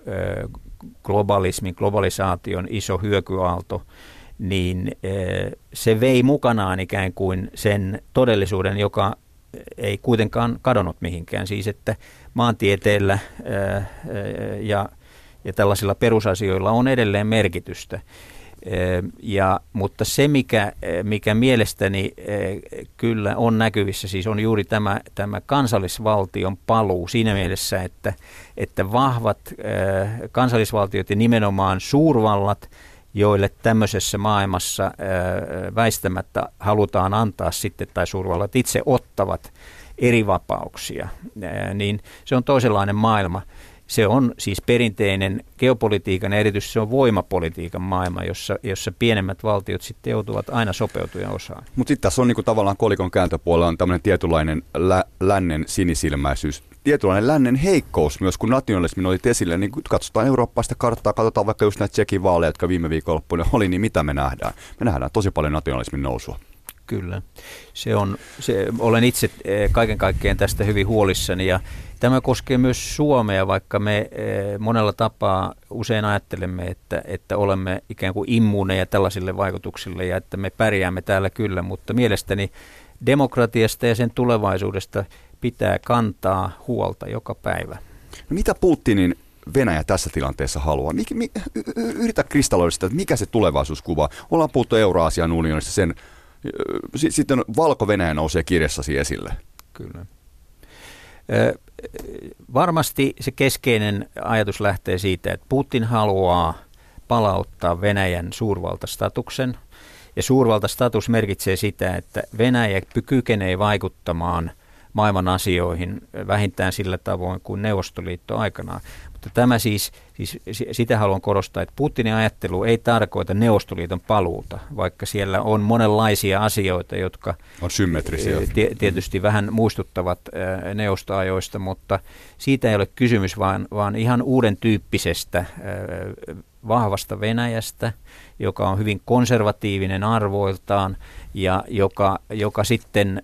globalisaation iso hyökyaalto, niin se vei mukanaan ikään kuin sen todellisuuden, joka ei kuitenkaan kadonnut mihinkään. Siis että maantieteellä ja tällaisilla perusasioilla on edelleen merkitystä. Mutta se, mikä mielestäni kyllä on näkyvissä, siis on juuri tämä kansallisvaltion paluu siinä mielessä, että vahvat kansallisvaltiot ja nimenomaan suurvallat, joille tämmöisessä maailmassa väistämättä halutaan antaa sitten, tai suurvallat itse ottavat eri vapauksia, niin se on toisenlainen maailma. Se on siis perinteinen geopolitiikan ja erityisesti se on voimapolitiikan maailma, jossa pienemmät valtiot sitten joutuvat aina sopeutujan osaan. Mutta sitten tässä on niinku tavallaan kolikon kääntöpuolella on tämmöinen tietynlainen lännen sinisilmäisyys, tietynlainen lännen heikkous myös, kun nationalismi oli esille, niin kun katsotaan eurooppalaista karttaa, katsotaan vaikka just näitä Tšekin vaaleja, jotka viime viikonloppuna oli, niin mitä me nähdään? Me nähdään tosi paljon nationalismin nousua. Kyllä. Olen itse kaiken kaikkiaan tästä hyvin huolissani ja tämä koskee myös Suomea, vaikka me monella tapaa usein ajattelemme, että olemme ikään kuin immuuneja tällaisille vaikutuksille ja että me pärjäämme täällä kyllä, mutta mielestäni demokratiasta ja sen tulevaisuudesta pitää kantaa huolta joka päivä. No mitä Putinin Venäjä tässä tilanteessa haluaa? Yritä kristalloida sitä, että mikä se tulevaisuuskuva? Ollaan puhuttu Euraasian unionista, Sitten Valko-Venäjä nousee kirjassasi esille. Kyllä. Varmasti se keskeinen ajatus lähtee siitä, että Putin haluaa palauttaa Venäjän suurvaltastatuksen. Ja suurvaltastatus merkitsee sitä, että Venäjä kykenee vaikuttamaan maailman asioihin vähintään sillä tavoin kuin Neuvostoliitto aikanaan. Mutta tämä siis sitä haluan korostaa, että Putinin ajattelu ei tarkoita Neuvostoliiton paluuta, vaikka siellä on monenlaisia asioita, jotka on symmetrisiä. Tietysti vähän muistuttavat neuvostoajoista, mutta siitä ei ole kysymys, vaan ihan uuden tyyppisestä vahvasta Venäjästä, joka on hyvin konservatiivinen arvoiltaan ja joka sitten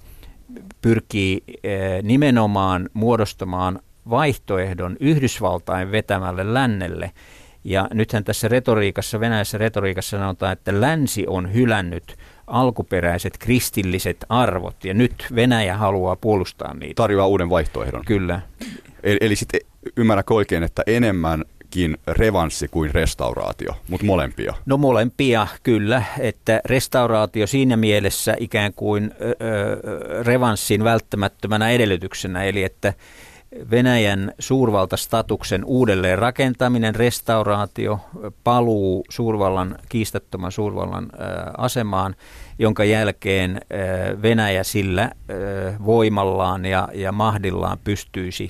pyrkii nimenomaan muodostamaan vaihtoehdon Yhdysvaltain vetämälle lännelle. Ja nythän tässä Venäjässä retoriikassa sanotaan, että länsi on hylännyt alkuperäiset kristilliset arvot ja nyt Venäjä haluaa puolustaa niitä. Tarjoaa uuden vaihtoehdon. Kyllä. Eli sitten ymmärrätkö oikein, että enemmänkin revanssi kuin restauraatio, mutta molempia? No molempia kyllä, että restauraatio siinä mielessä ikään kuin revanssin välttämättömänä edellytyksenä, eli että Venäjän suurvaltastatuksen uudelleen rakentaminen, restauraatio, paluu kiistattoman suurvallan asemaan, jonka jälkeen Venäjä sillä voimallaan ja mahdillaan pystyisi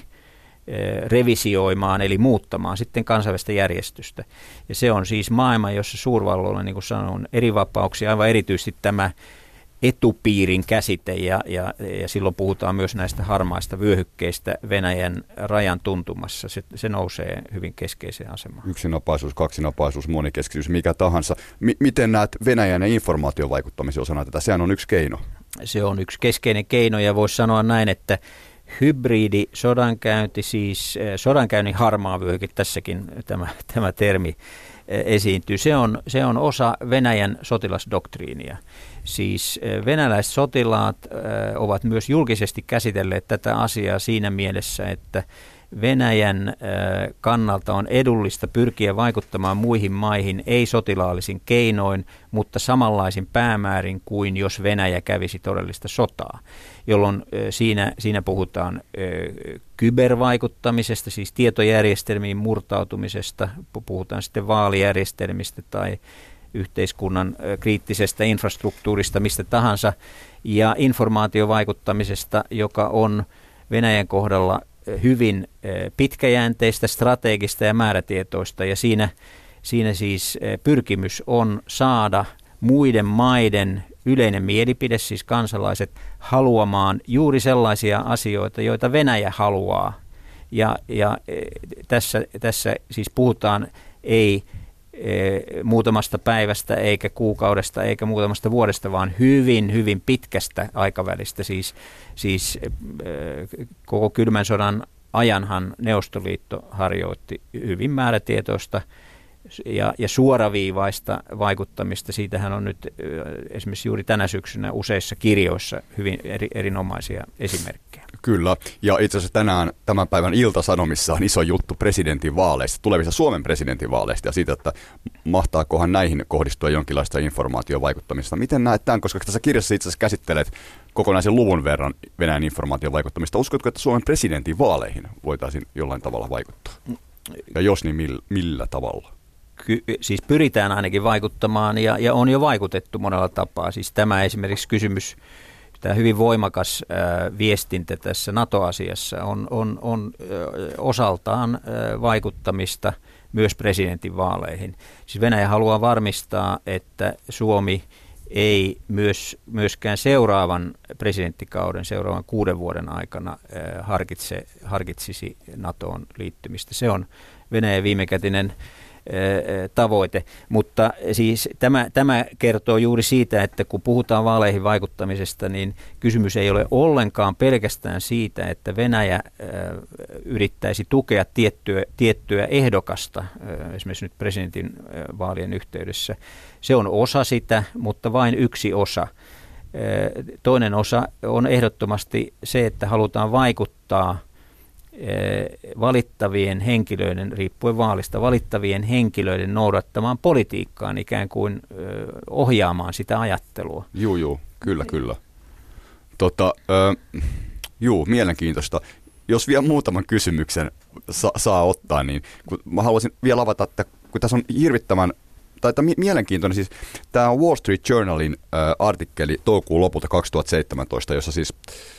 revisioimaan eli muuttamaan sitten kansainvälistä järjestystä. Ja se on siis maailma, jossa suurvalloilla, niin kuin sanoin, eri vapauksia, aivan erityisesti tämä etupiirin käsite ja silloin puhutaan myös näistä harmaista vyöhykkeistä Venäjän rajan tuntumassa. Se nousee hyvin keskeiseen asemaan. Yksinapaisuus, kaksinapaisuus, monikeskisyys, mikä tahansa. Miten näet Venäjän ja informaatiovaikuttamisen osana tätä? Sehän on yksi keino. Se on yksi keskeinen keino ja voisi sanoa näin, että hybridisodankäynti, siis sodankäynnin harmaa vyöhyke, tässäkin tämä termi esiintyy. Se on osa Venäjän sotilasdoktriinia. Siis venäläiset sotilaat ovat myös julkisesti käsitelleet tätä asiaa siinä mielessä, että Venäjän kannalta on edullista pyrkiä vaikuttamaan muihin maihin ei sotilaallisin keinoin, mutta samanlaisin päämäärin kuin jos Venäjä kävisi todellista sotaa, jolloin siinä puhutaan kybervaikuttamisesta, siis tietojärjestelmiin murtautumisesta, puhutaan sitten vaalijärjestelmistä tai yhteiskunnan kriittisestä infrastruktuurista, mistä tahansa, ja informaatiovaikuttamisesta, joka on Venäjän kohdalla hyvin pitkäjänteistä, strategista ja määrätietoista, ja siinä siis pyrkimys on saada muiden maiden yleinen mielipide, siis kansalaiset, haluamaan juuri sellaisia asioita, joita Venäjä haluaa. Ja tässä siis puhutaan ei muutamasta päivästä eikä kuukaudesta eikä muutamasta vuodesta, vaan hyvin, hyvin pitkästä aikavälistä. Siis koko kylmän sodan ajanhan Neuvostoliitto harjoitti hyvin määrätietoista ja suoraviivaista vaikuttamista. Siitähän on nyt esimerkiksi juuri tänä syksynä useissa kirjoissa hyvin erinomaisia esimerkkejä. Kyllä, ja itse asiassa tänään tämän päivän Ilta-Sanomissa on iso juttu presidentinvaaleista, tulevista Suomen presidentinvaaleista ja siitä, että mahtaakohan näihin kohdistua jonkinlaista informaatiovaikuttamista. Miten näet tämän, koska tässä kirjassa itse asiassa käsittelet kokonaisen luvun verran Venäjän informaatiovaikuttamista. Uskotko, että Suomen presidentinvaaleihin voitaisiin jollain tavalla vaikuttaa? Ja jos niin, millä tavalla? Siis pyritään ainakin vaikuttamaan ja on jo vaikutettu monella tapaa. Siis tämä esimerkiksi kysymys, tämä hyvin voimakas viestintä tässä NATO-asiassa on osaltaan vaikuttamista myös presidentinvaaleihin. Siis Venäjä haluaa varmistaa, että Suomi ei myöskään seuraavan presidenttikauden, seuraavan 6 vuoden aikana harkitsisi NATOon liittymistä. Se on Venäjän viimekätinen tavoite, mutta siis tämä kertoo juuri siitä, että kun puhutaan vaaleihin vaikuttamisesta, niin kysymys ei ole ollenkaan pelkästään siitä, että Venäjä yrittäisi tukea tiettyä ehdokasta, esimerkiksi nyt presidentin vaalien yhteydessä. Se on osa sitä, mutta vain yksi osa. Toinen osa on ehdottomasti se, että halutaan vaikuttaa valittavien henkilöiden, riippuen vaalista, valittavien henkilöiden noudattamaan politiikkaan, ikään kuin ohjaamaan sitä ajattelua. Juu, kyllä. Mielenkiintoista. Jos vielä muutaman kysymyksen saa ottaa, niin kun mä haluaisin vielä avata, että kun tässä on hirvittävän, tai mielenkiintoinen siis, tämä on Wall Street Journalin artikkeli toukokuun lopulta 2017, jossa siis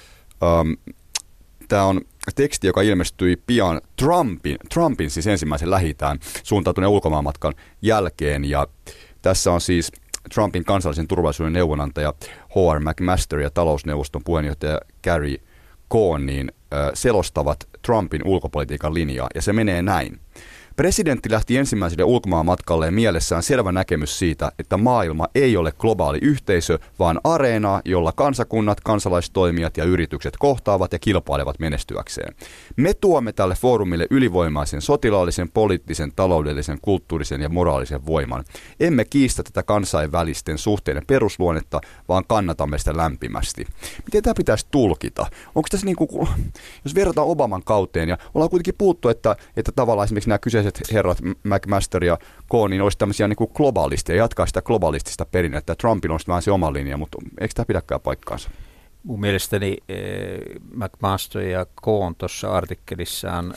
tämä on teksti, joka ilmestyi pian Trumpin siis ensimmäisen Lähi-itään suuntautuneen ulkomaanmatkan jälkeen, ja tässä on siis Trumpin kansallisen turvallisuuden neuvonantaja H.R. McMaster ja talousneuvoston puheenjohtaja Gary Cohn niin selostavat Trumpin ulkopolitiikan linjaa, ja se menee näin. Presidentti lähti ensimmäiselle ulkomaanmatkalleen mielessään selvä näkemys siitä, että maailma ei ole globaali yhteisö, vaan areena, jolla kansakunnat, kansalaistoimijat ja yritykset kohtaavat ja kilpailevat menestyäkseen. Me tuomme tälle foorumille ylivoimaisen sotilaallisen, poliittisen, taloudellisen, kulttuurisen ja moraalisen voiman. Emme kiistä tätä kansainvälisten suhteiden perusluonnetta, vaan kannatamme sitä lämpimästi. Miten tämä pitäisi tulkita? Onko tässä jos verrataan Obaman kauteen, ja ollaan kuitenkin puhuttu, että tavallaan esimerkiksi nämä kyseiset herrat McMaster ja Cohn niin olisi tämmöisiä globaalisteja, jatkaa sitä globalistista perinnettä. Trumpin on vähän se oma linja, mutta eikö tämä pidäkään paikkaansa? Mun mielestäni McMaster ja Cohn tuossa artikkelissaan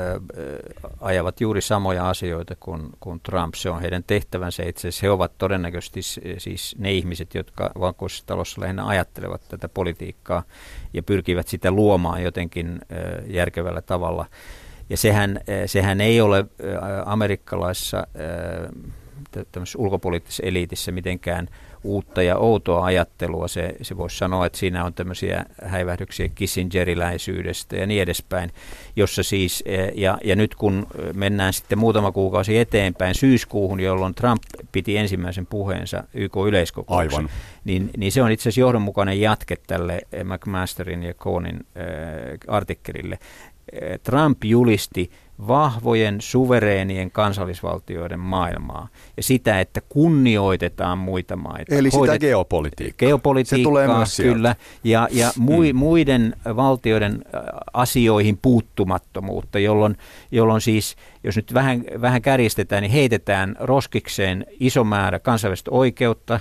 ajavat juuri samoja asioita kuin Trump. Se on heidän tehtävänsä itse asiassa. He ovat todennäköisesti siis ne ihmiset, jotka Valkoisessa talossa lähinnä ajattelevat tätä politiikkaa ja pyrkivät sitä luomaan jotenkin järkevällä tavalla. Ja sehän ei ole amerikkalaisessa tämmöisessä ulkopoliittisessa eliitissä mitenkään uutta ja outoa ajattelua. Se voisi sanoa, että siinä on tämmöisiä häivähdyksiä Kissingeriläisyydestä ja niin edespäin, jossa siis, ja nyt kun mennään sitten muutama kuukausi eteenpäin syyskuuhun, jolloin Trump piti ensimmäisen puheensa YK-yleiskokouksessa, niin se on itse asiassa johdonmukainen jatke tälle McMasterin ja Cohnin artikkelille. Trump julisti vahvojen, suvereenien kansallisvaltioiden maailmaa ja sitä, että kunnioitetaan muita maita. Eli sitä geopolitiikkaa. Geopolitiikkaa, se tulee myös kyllä, ja muiden valtioiden asioihin puuttumattomuutta, jolloin siis, jos nyt vähän kärjistetään, niin heitetään roskikseen iso määrä kansainvälistä oikeutta,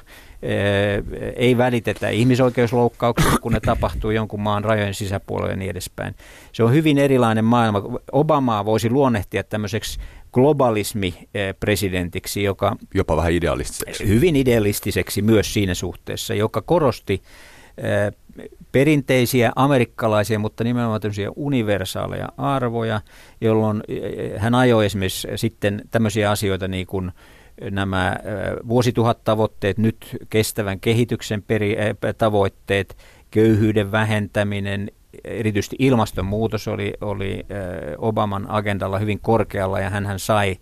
ei välitetä ihmisoikeusloukkauksista, kun ne tapahtuu jonkun maan rajojen sisäpuolella ja niin edespäin. Se on hyvin erilainen maailma. Obamaa voisi luonnehtia tämmöiseksi globalismi-presidentiksi, joka jopa vähän idealistiseksi. Hyvin idealistiseksi myös siinä suhteessa, joka korosti perinteisiä amerikkalaisia, mutta nimenomaan tämmöisiä universaaleja arvoja, jolloin hän ajoi esimerkiksi sitten tämmöisiä asioita niin kuin nämä vuosituhattavoitteet, nyt kestävän kehityksen tavoitteet, köyhyyden vähentäminen, erityisesti ilmastonmuutos oli Obaman agendalla hyvin korkealla, ja hän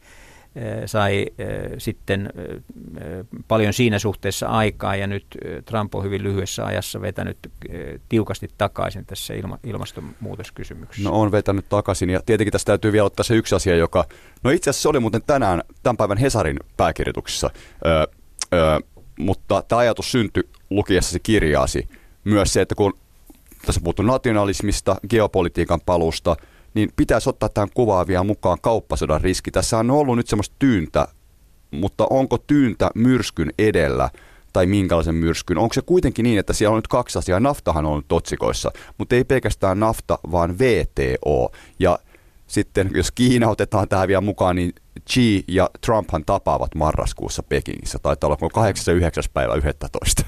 sai sitten paljon siinä suhteessa aikaa, ja nyt Trump on hyvin lyhyessä ajassa vetänyt tiukasti takaisin tässä ilmastonmuutoskysymyksessä. No on vetänyt takaisin, ja tietenkin tässä täytyy vielä ottaa se yksi asia, joka, no itse asiassa se oli muuten tämän päivän Hesarin pääkirjoituksessa, mutta tämä ajatus syntyi lukiessasi kirjaasi myös se, että kun tässä puhuttu nationalismista, geopolitiikan paluusta, niin pitäisi ottaa tähän kuvaan vielä mukaan kauppasodan riski. Tässä on ollut nyt semmoista tyyntä, mutta onko tyyntä myrskyn edellä tai minkälaisen myrskyn? Onko se kuitenkin niin, että siellä on nyt kaksi asiaa? Naftahan on ollut otsikoissa, mutta ei pelkästään nafta, vaan VTO. Ja sitten jos Kiina otetaan tähän vielä mukaan, niin Xi ja Trumphan tapaavat marraskuussa Pekingissä. Taitaa olla 8. ja 9. päivä 11.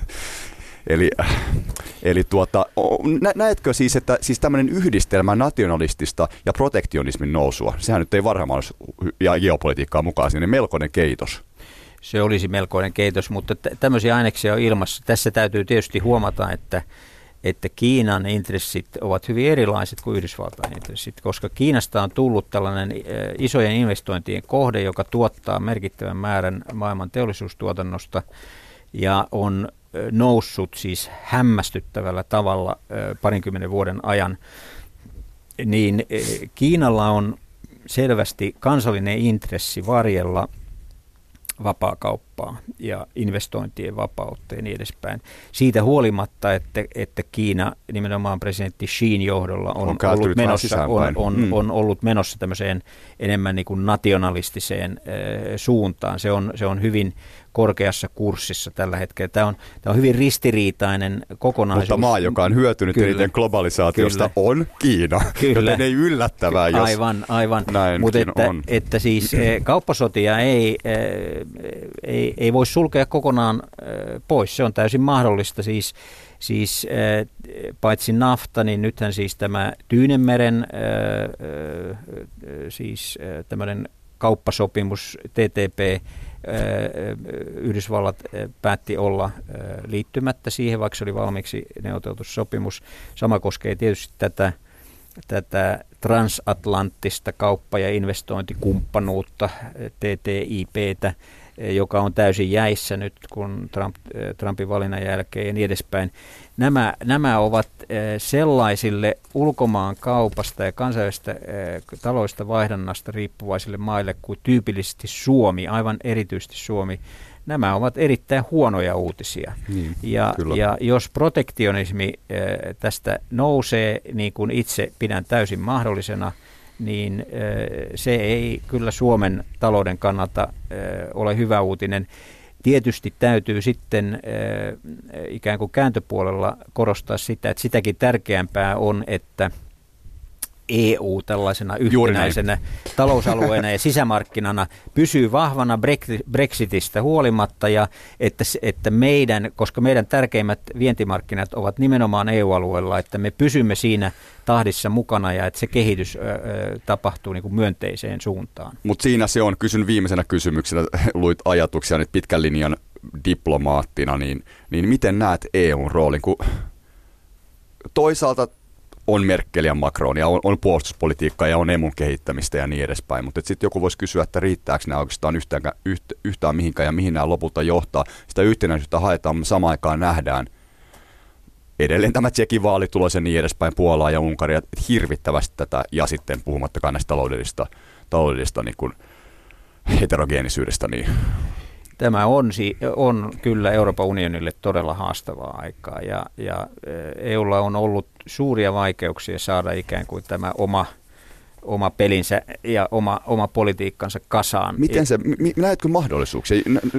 Eli näetkö siis, että siis tämmöinen yhdistelmä nationalistista ja protektionismin nousua, sehän nyt ei varhaamassa ja geopolitiikkaa mukaan, niin melkoinen keitos. Se olisi melkoinen keitos, mutta tämmöisiä aineksia on ilmassa. Tässä täytyy tietysti huomata, että Kiinan intressit ovat hyvin erilaiset kuin Yhdysvaltain intressit, koska Kiinasta on tullut tällainen isojen investointien kohde, joka tuottaa merkittävän määrän maailman teollisuustuotannosta ja on noussut siis hämmästyttävällä tavalla 20 vuoden ajan, niin Kiinalla on selvästi kansallinen intressi varjella vapaakauppaa kauppaa ja investointien vapautta ja niin edespäin. Siitä huolimatta, että Kiina nimenomaan presidentti Xin johdolla on ollut menossa tämmöiseen enemmän niin kuin nationalistiseen suuntaan. Se on hyvin korkeassa kurssissa tällä hetkellä. Tämä on hyvin ristiriitainen kokonaisuus. Mutta maa, joka on hyötynyt eniten globalisaatiosta, on Kiina, joten ei yllättävää, jos aivan. Mutta että siis kauppasotia ei voi sulkea kokonaan pois. Se on täysin mahdollista. Siis paitsi nafta, niin nythän siis tämä Tyynenmeren siis tämmöinen kauppasopimus TTP, Yhdysvallat päätti olla liittymättä siihen, vaikka se oli valmiiksi neuvoteltu sopimus. Sama koskee tietysti tätä transatlanttista kauppa- ja investointikumppanuutta, TTIPtä, joka on täysin jäissä nyt, kun Trumpin valinnan jälkeen ja niin edespäin. Nämä ovat sellaisille ulkomaan kaupasta ja kansainvälisestä taloudesta vaihdannasta riippuvaisille maille kuin tyypillisesti Suomi, aivan erityisesti Suomi. Nämä ovat erittäin huonoja uutisia. Ja jos protektionismi tästä nousee, niin kuin itse pidän täysin mahdollisena, niin se ei kyllä Suomen talouden kannalta ole hyvä uutinen. Tietysti täytyy sitten ikään kuin kääntöpuolella korostaa sitä, että sitäkin tärkeämpää on, että EU tällaisena yhtenäisenä talousalueena ja sisämarkkinana pysyy vahvana Brexitistä huolimatta ja että koska meidän tärkeimmät vientimarkkinat ovat nimenomaan EU-alueella, että me pysymme siinä tahdissa mukana ja että se kehitys tapahtuu niin kuin myönteiseen suuntaan. Mutta siinä se on, kysyn viimeisenä kysymyksenä, luit ajatuksia nyt pitkän linjan diplomaattina, niin miten näet EUn roolin, kun toisaalta on Merkel ja Macron ja on puolustuspolitiikkaa ja on emun kehittämistä ja niin edespäin, mutta sitten joku voisi kysyä, että riittääkö nämä oikeastaan yhtään mihinkään ja mihin nämä lopulta johtaa. Sitä yhtenäisyyttä haetaan, mutta samaan aikaan nähdään edelleen tämä Tšekin vaalitulos ja niin edespäin, Puolaa ja Unkaria, hirvittävästi tätä ja sitten puhumattakaan näistä taloudellisista niin kuin heterogeenisyydestä. Niin. Tämä on kyllä Euroopan unionille todella haastavaa aikaa ja EUlla on ollut suuria vaikeuksia saada ikään kuin tämä oma pelinsä ja oma politiikkansa kasaan. Miten näetkö mahdollisuuksia?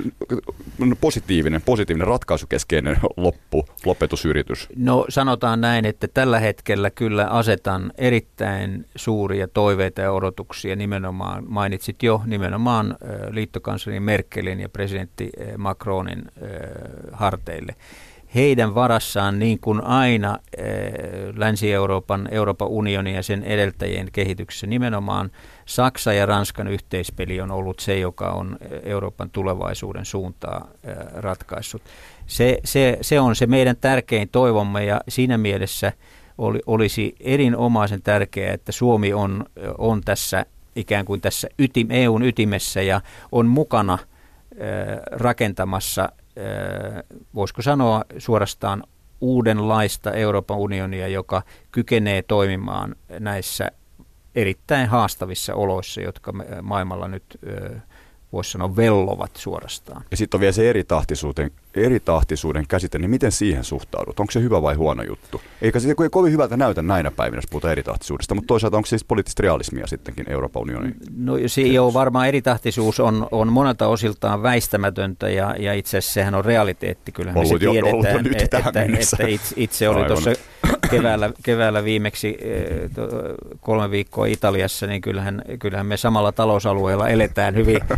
Positiivinen ratkaisukeskeinen lopetusyritys? No sanotaan näin, että tällä hetkellä kyllä asetan erittäin suuria toiveita ja odotuksia nimenomaan, mainitsit jo nimenomaan liittokansleri Merkelin ja presidentti Macronin harteille. Heidän varassaan niin kuin aina Länsi-Euroopan, Euroopan unionin ja sen edeltäjien kehityksessä nimenomaan Saksa ja Ranskan yhteispeli on ollut se, joka on Euroopan tulevaisuuden suuntaa ratkaissut. Se on se meidän tärkein toivomme ja siinä mielessä olisi erinomaisen tärkeää, että Suomi on tässä ikään kuin tässä EUn ytimessä ja on mukana rakentamassa, voisiko sanoa suorastaan uudenlaista Euroopan unionia, joka kykenee toimimaan näissä erittäin haastavissa oloissa, jotka maailmalla nyt voisi sanoa vellovat suorastaan. Ja sitten on vielä se eritahtisuuden käsite, niin miten siihen suhtaudut? Onko se hyvä vai huono juttu? Eikä se kovin hyvältä näytä näinä päivinä, jos puhutaan eritahtisuudesta, mutta toisaalta onko se siis poliittista realismia sittenkin Euroopan unionin? No joo, varmaan eritahtisuus on monelta osiltaan väistämätöntä ja itse asiassa sehän on realiteetti. Kyllähän se tiedetään, että itse oli tuossa keväällä viimeksi 3 viikkoa Italiassa, niin kyllähän me samalla talousalueella eletään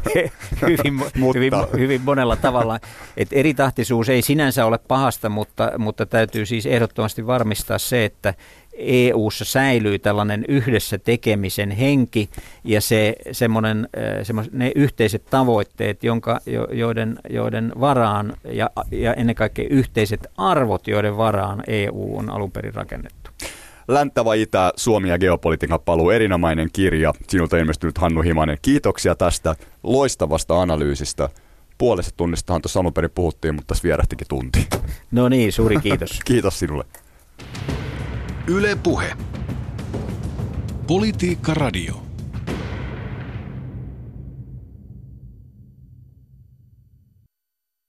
hyvin monella tavalla. Et eritahtisuus ei sinänsä ole pahasta, mutta täytyy siis ehdottomasti varmistaa se, että EU:ssa säilyy tällainen yhdessä tekemisen henki ja ne yhteiset tavoitteet, joiden varaan ja ennen kaikkea yhteiset arvot, joiden varaan EU on alun perin rakennettu. Länttä vai itä, Suomi ja geopolitiikan paluu, erinomainen kirja. Sinulta ilmestynyt Hannu Himanen. Kiitoksia tästä loistavasta analyysistä. Puolesta tunnistahan tuossa alun perin puhuttiin, mutta tässä vierähtikin tunti. No niin, suuri kiitos. Kiitos sinulle. Yle Puhe. Politiikka Radio.